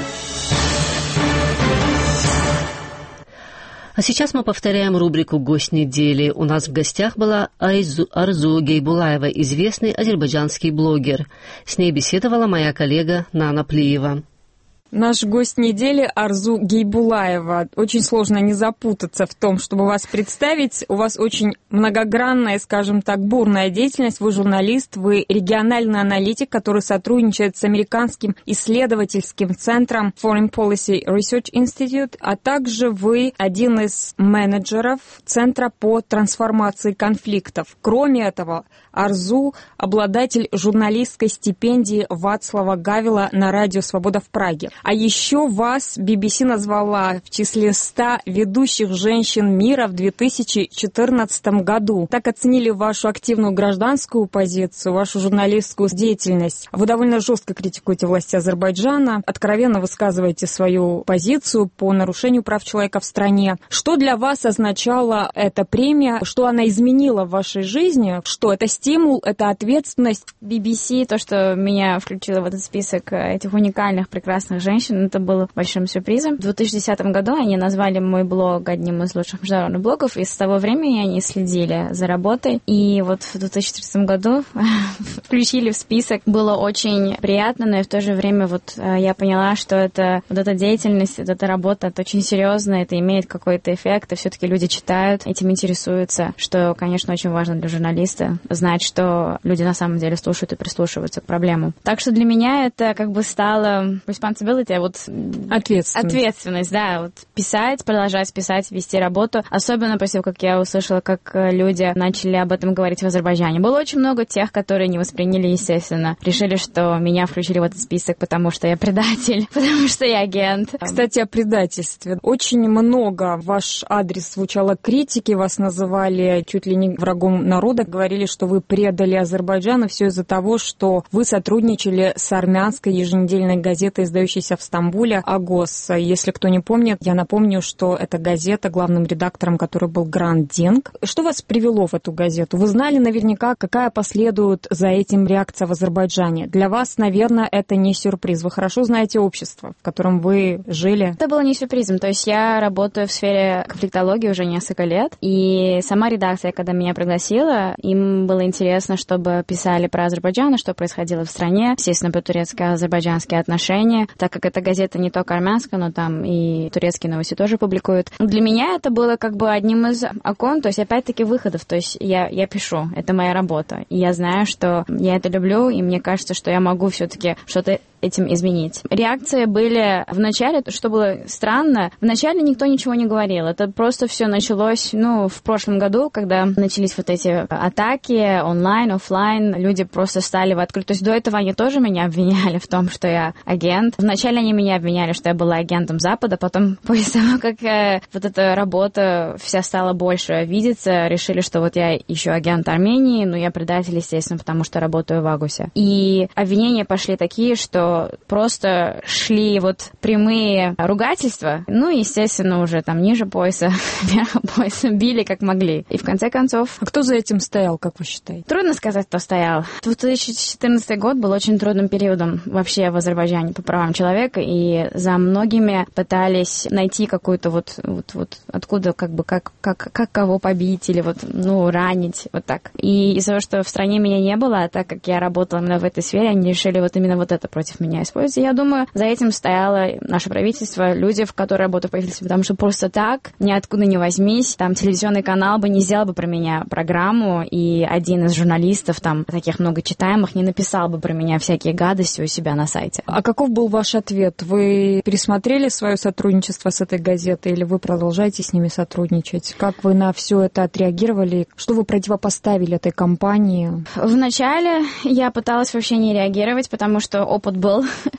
А сейчас мы повторяем рубрику «Гость недели». У нас в гостях была Айзу, Арзу Гейбулаева, известный азербайджанский блогер. С ней беседовала моя коллега Нана Плиева. Наш гость недели Арзу Гейбулаева. Очень сложно не запутаться в том, чтобы вас представить. У вас очень многогранная, скажем так, бурная деятельность. Вы журналист, вы региональный аналитик, который сотрудничает с американским исследовательским центром Foreign Policy Research Institute, а также вы один из менеджеров Центра по трансформации конфликтов. Кроме этого, Арзу – обладатель журналистской стипендии Вацлава Гавела на Радио Свобода в Праге. А еще вас би би си назвала в числе ста ведущих женщин мира в две тысячи четырнадцатом году. Так оценили вашу активную гражданскую позицию, вашу журналистскую деятельность. Вы довольно жестко критикуете власти Азербайджана, откровенно высказываете свою позицию по нарушению прав человека в стране. Что для вас означала эта премия? Что она изменила в вашей жизни? Что это стимул, это ответственность? би би си, то, что меня включило в этот список этих уникальных, прекрасных женщин, это было большим сюрпризом. В две тысячи десятом году они назвали мой блог одним из лучших международных блогов, и с того времени они следили за работой. И вот в две тысячи тридцатом году включили в список. Было очень приятно, но и в то же время вот я поняла, что это, вот эта деятельность, вот эта работа, это очень серьезно, это имеет какой-то эффект, и все-таки люди читают, этим интересуются, что, конечно, очень важно для журналиста знать, что люди на самом деле слушают и прислушиваются к проблемам. Так что для меня это как бы стало responsibility, вот ответственность. Ответственность, да, вот писать, продолжать писать, вести работу. Особенно после того, как я услышала, как люди начали об этом говорить в Азербайджане. Было очень много тех, которые не восприняли, естественно. Решили, что меня включили в этот список, потому что я предатель, потому что я агент. Кстати, о предательстве. Очень много в ваш адрес звучало критики, вас называли чуть ли не врагом народа, говорили, что вы предали Азербайджан, и все из-за того, что вы сотрудничали с армянской еженедельной газетой, издающейся находившийся в Стамбуле «Агос». Если кто не помнит, я напомню, что это газета, главным редактором которой был Грант Динг. Что вас привело в эту газету? Вы знали наверняка, какая последует за этим реакция в Азербайджане. Для вас, наверное, это не сюрприз. Вы хорошо знаете общество, в котором вы жили. Это было не сюрпризом. То есть я работаю в сфере конфликтологии уже несколько лет, и сама редакция, когда меня пригласила, им было интересно, чтобы писали про Азербайджан, что происходило в стране, естественно, про турецко-азербайджанские отношения, так как эта газета не только армянская, но там и турецкие новости тоже публикуют. Для меня это было как бы одним из окон, то есть опять-таки выходов, то есть я, я пишу, это моя работа, и я знаю, что я это люблю, и мне кажется, что я могу все-таки что-то этим изменить. Реакции были в начале, что было странно, в начале никто ничего не говорил. Это просто все началось, ну, в прошлом году, когда начались вот эти атаки онлайн, офлайн, люди просто стали в открытую. То есть до этого они тоже меня обвиняли в том, что я агент. Вначале они меня обвиняли, что я была агентом Запада, потом после того, как э, вот эта работа вся стала больше видеться, решили, что вот я еще агент Армении, но я предатель, естественно, потому что работаю в Агусе. И обвинения пошли такие, что просто шли вот прямые ругательства, ну, естественно, уже там ниже пояса, вверх пояса били как могли. И в конце концов... А кто за этим стоял, как вы считаете? Трудно сказать, кто стоял. две тысячи четырнадцатый год был очень трудным периодом вообще в Азербайджане по правам человека, и за многими пытались найти какую-то вот, вот, вот откуда как бы, как, как, как кого побить или вот, ну, ранить, вот так. И из-за того, что в стране меня не было, а так как я работала именно в этой сфере, они решили вот именно вот это против меня использовать. И я думаю, за этим стояло наше правительство, люди, в которые работают в правительстве, потому что просто так, ниоткуда не возьмись, там телевизионный канал бы не сделал бы про меня программу, и один из журналистов, там, таких много читаемых, не написал бы про меня всякие гадости у себя на сайте. А каков был ваш ответ? Вы пересмотрели свое сотрудничество с этой газетой, или вы продолжаете с ними сотрудничать? Как вы на все это отреагировали? Что вы противопоставили этой компании? Вначале я пыталась вообще не реагировать, потому что опыт был,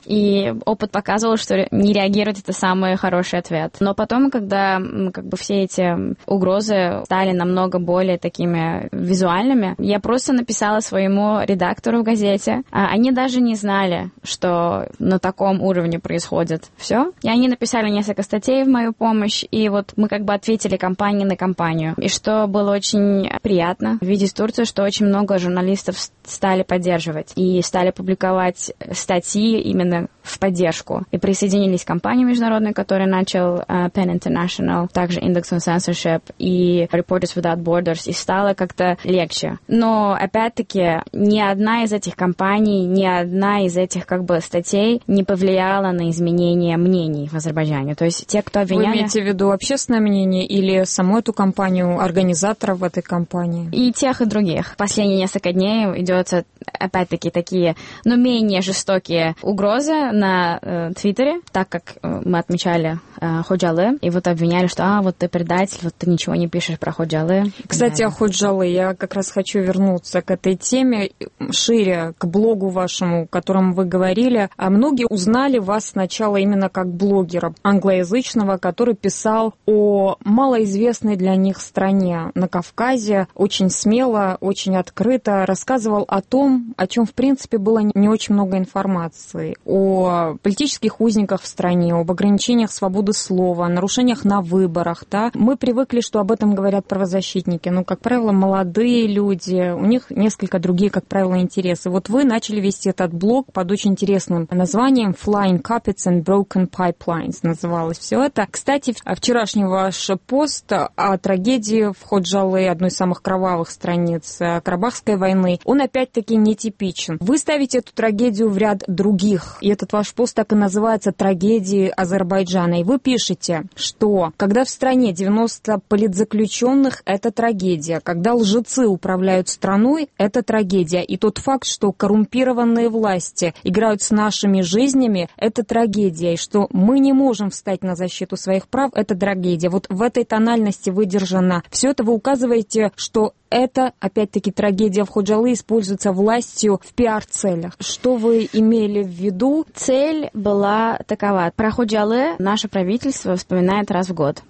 и опыт показывал, что не реагировать — это самый хороший ответ. Но потом, когда как бы все эти угрозы стали намного более такими визуальными, я просто написала своему редактору в газете. Они даже не знали, что на таком уровне происходит все. И они написали несколько статей в мою помощь, и вот мы как бы ответили компании на компанию. И что было очень приятно видеть в Турции, что очень много журналистов стали поддерживать и стали публиковать статьи именно в поддержку. И присоединились к компании международной, которая начал uh, Pen International, также Index on Censorship и Reporters Without Borders, и стало как-то легче. Но, опять-таки, ни одна из этих компаний, ни одна из этих как бы статей не повлияла на изменение мнений в Азербайджане. То есть те, кто обвиняли... Вы имеете в виду общественное мнение или саму эту компанию, организаторов в этой компании? И тех, и других. Последние несколько дней идет, опять-таки, такие, ну, менее жестокие угрозы на э, Твиттере, так как э, мы отмечали э, Ходжалы, и вот обвиняли, что а, вот ты предатель, вот ты ничего не пишешь про Ходжалы. Кстати, да. О Ходжалы, я как раз хочу вернуться к этой теме, шире, к блогу вашему, о котором вы говорили. А многие узнали вас сначала именно как блогера англоязычного, который писал о малоизвестной для них стране на Кавказе, очень смело, очень открыто рассказывал о том, о чем, в принципе, было не очень много информации, о политических узниках в стране, об ограничениях свободы слова, о нарушениях на выборах. Да? Мы привыкли, что об этом говорят правозащитники, но, как правило, молодые люди, у них несколько другие, как правило, интересы. Вот вы начали вести этот блог под очень интересным названием «Flying Carpets and Broken Pipelines» называлось все это. Кстати, вчерашний ваш пост о трагедии в Ходжалы, одной из самых кровавых страниц Карабахской войны, он опять-таки нетипичен. Вы ставите эту трагедию в ряд других, и этот ваш пост так и называется «Трагедии Азербайджана». И вы пишете, что когда в стране девяносто политзаключенных – это трагедия, когда лжецы управляют страной – это трагедия, и тот факт, что коррумпированные власти играют с нашими жизнями – это трагедия, и что мы не можем встать на защиту своих прав – это трагедия. Вот в этой тональности выдержано все это. Вы указываете, что это, опять-таки, трагедия в Ходжалы используется властью в пиар-целях. Что вы имели в виду? Цель была такова. Про Ходжалы наше правительство вспоминает раз в год.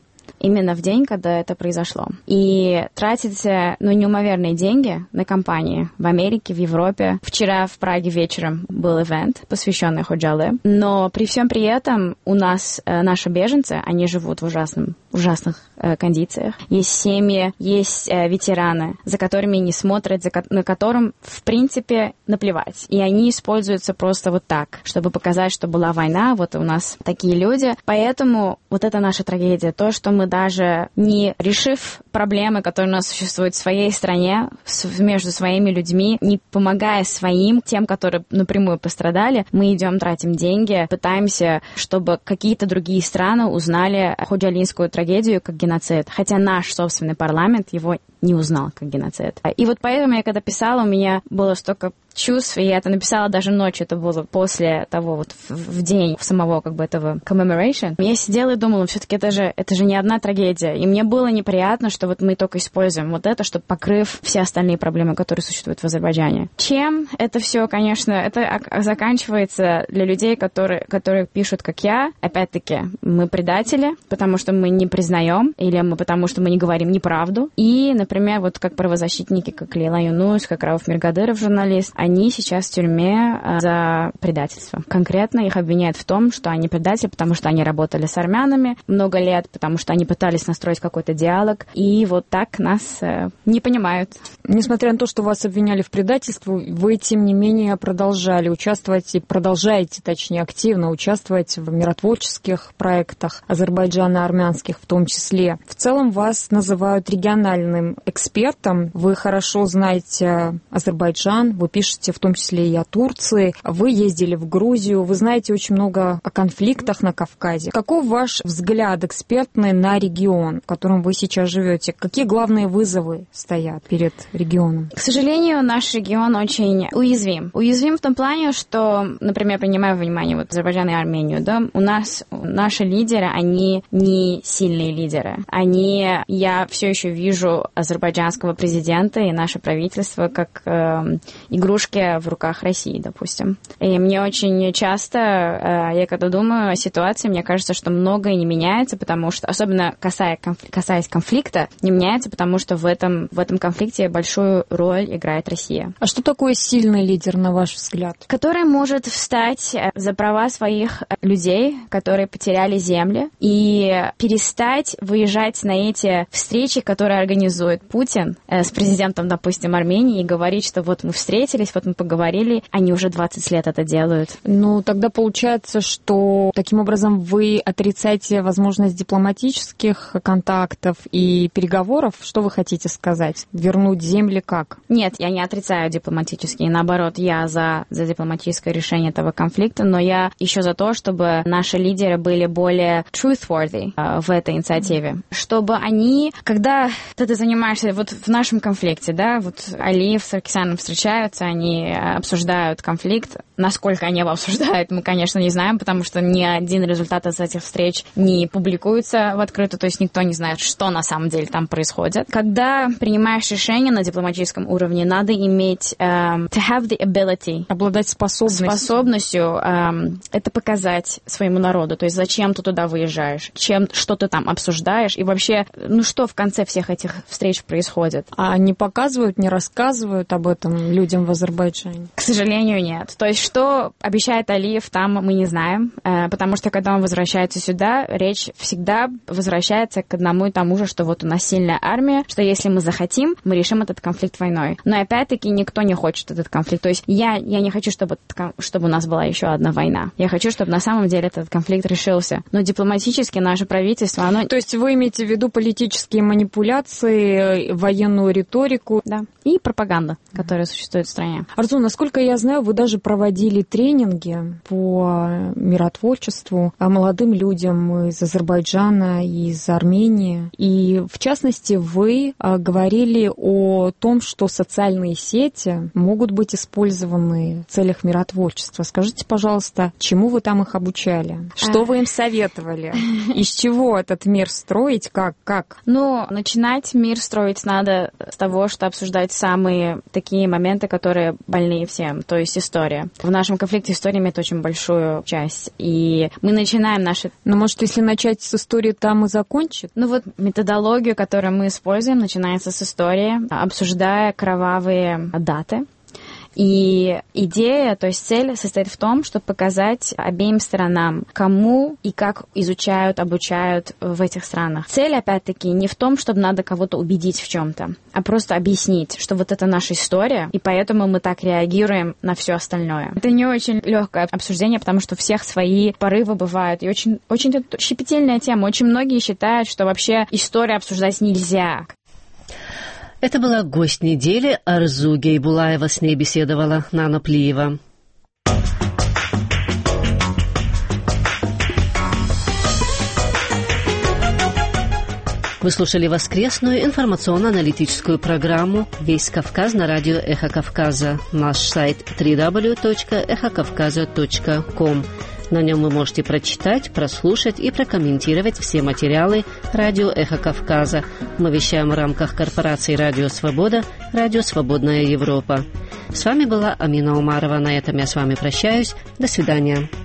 именно в день, когда это произошло. И тратить, ну, неимоверные деньги на кампании в Америке, в Европе. Вчера в Праге вечером был ивент, посвященный Ходжале. Но при всем при этом у нас э, наши беженцы, они живут в ужасном, ужасных э, кондициях. Есть семьи, есть э, ветераны, за которыми не смотрят, за ко- на которым, в принципе, наплевать. И они используются просто вот так, чтобы показать, что была война, вот у нас такие люди. Поэтому вот это наша трагедия. То, что мы даже не решив проблемы, которые у нас существуют в своей стране, с, между своими людьми, не помогая своим, тем, которые напрямую пострадали, мы идем, тратим деньги, пытаемся, чтобы какие-то другие страны узнали ходжалинскую трагедию как геноцид. Хотя наш собственный парламент его не узнал как геноцид. И вот поэтому я когда писала, у меня было столько чувств, и я это написала даже ночью, это было после того, вот в, в день самого как бы этого commemoration. Я сидела и думала, все-таки это же, это же не одна трагедия. И мне было неприятно, что вот мы только используем вот это, чтобы покрыв все остальные проблемы, которые существуют в Азербайджане. Чем это все, конечно, это заканчивается для людей, которые, которые пишут, как я. Опять-таки, мы предатели, потому что мы не признаем, или мы потому что мы не говорим неправду. И, например, вот как правозащитники, как Лейла Юнус, как Рауф Миргадыров, журналист, они сейчас в тюрьме за предательство. Конкретно их обвиняют в том, что они предатели, потому что они работали с армянами много лет, потому что они пытались настроить какой-то диалог, и вот так нас э, не понимают. Несмотря на то, что вас обвиняли в предательстве, вы, тем не менее, продолжали участвовать и продолжаете, точнее, активно участвовать в миротворческих проектах азербайджано-армянских в том числе. В целом вас называют региональным экспертом. Вы хорошо знаете Азербайджан, вы пишете в том числе и о Турции. Вы ездили в Грузию, вы знаете очень много о конфликтах на Кавказе. Каков ваш взгляд экспертный на регион, в котором вы сейчас живете? Какие главные вызовы стоят перед регионом? К сожалению, наш регион очень уязвим. Уязвим в том плане, что, например, принимая во внимание вот Азербайджан и Армению, да, у нас наши лидеры, они не сильные лидеры. Они, я все еще вижу азербайджанского президента и наше правительство как э, игрушки в руках России, допустим. И мне очень часто, я когда думаю о ситуации, мне кажется, что многое не меняется, потому что, особенно касаясь, касаясь конфликта, не меняется, потому что в этом, в этом конфликте большую роль играет Россия. А что такое сильный лидер, на ваш взгляд? Который может встать за права своих людей, которые потеряли земли, и перестать выезжать на эти встречи, которые организует Путин с президентом, допустим, Армении, и говорить, что вот мы встретились, вот мы поговорили, они уже двадцать лет это делают. Ну, тогда получается, что таким образом вы отрицаете возможность дипломатических контактов и переговоров. Что вы хотите сказать? Вернуть земли как? Нет, я не отрицаю дипломатические. Наоборот, я за, за дипломатическое решение этого конфликта, но я еще за то, чтобы наши лидеры были более truthworthy э, в этой инициативе. Чтобы они, когда ты занимаешься вот в нашем конфликте, да, вот Алиев с Саркисяном встречаются, они обсуждают конфликт. Насколько они его обсуждают, мы, конечно, не знаем, потому что ни один результат из этих встреч не публикуется в открытую, то есть никто не знает, что на самом деле там происходит. Когда принимаешь решение на дипломатическом уровне, надо иметь um, to have the ability, обладать способностью, способностью um, это показать своему народу, то есть зачем ты туда выезжаешь, чем, что ты там обсуждаешь, и вообще, ну что в конце всех этих встреч происходит. А не показывают, не рассказывают об этом людям в Азербайджане? К сожалению, нет. То есть что обещает Алиев там, мы не знаем, потому что когда он возвращается сюда, речь всегда возвращается к одному и тому же, что вот у нас сильная армия, что если мы захотим, мы решим этот конфликт войной. Но опять-таки никто не хочет этот конфликт. То есть я, я не хочу, чтобы, чтобы у нас была еще одна война. Я хочу, чтобы на самом деле этот конфликт решился. Но дипломатически наше правительство, оно... То есть вы имеете в виду политические манипуляции, военную риторику? Да. И пропаганда, которая существует в стране. Арзу, насколько я знаю, вы даже проводили тренинги по миротворчеству молодым людям из Азербайджана, из Армении. И в частности, вы говорили о том, что социальные сети могут быть использованы в целях миротворчества. Скажите, пожалуйста, чему вы там их обучали? Что а... вы им советовали? Из чего этот мир строить? Как? Как? Ну, начинать мир строить надо с того, что обсуждать самые такие моменты, которые больные всем, то есть история. В нашем конфликте история имеет очень большую часть, и мы начинаем наши... Ну, может, если начать с истории, там и закончить? Ну, вот методологию, которую мы используем, начинается с истории, обсуждая кровавые даты. И идея, то есть цель состоит в том, чтобы показать обеим сторонам, кому и как изучают, обучают в этих странах. Цель, опять-таки, не в том, чтобы надо кого-то убедить в чем-то, а просто объяснить, что вот это наша история, и поэтому мы так реагируем на все остальное. Это не очень легкое обсуждение, потому что у всех свои порывы бывают. И очень, очень щепетильная тема. Очень многие считают, что вообще историю обсуждать нельзя. Это была гость недели Арзу Гейбулаева. С ней беседовала Нана Плиева. Вы слушали воскресную информационно-аналитическую программу «Весь Кавказ» на радио «Эхо Кавказа». Наш сайт дабл ю дабл ю дабл ю точка эхо кавказа точка ком. На нем вы можете прочитать, прослушать и прокомментировать все материалы радио «Эхо Кавказа». Мы вещаем в рамках корпорации «Радио Свобода», «Радио Свободная Европа». С вами была Амина Умарова. На этом я с вами прощаюсь. До свидания.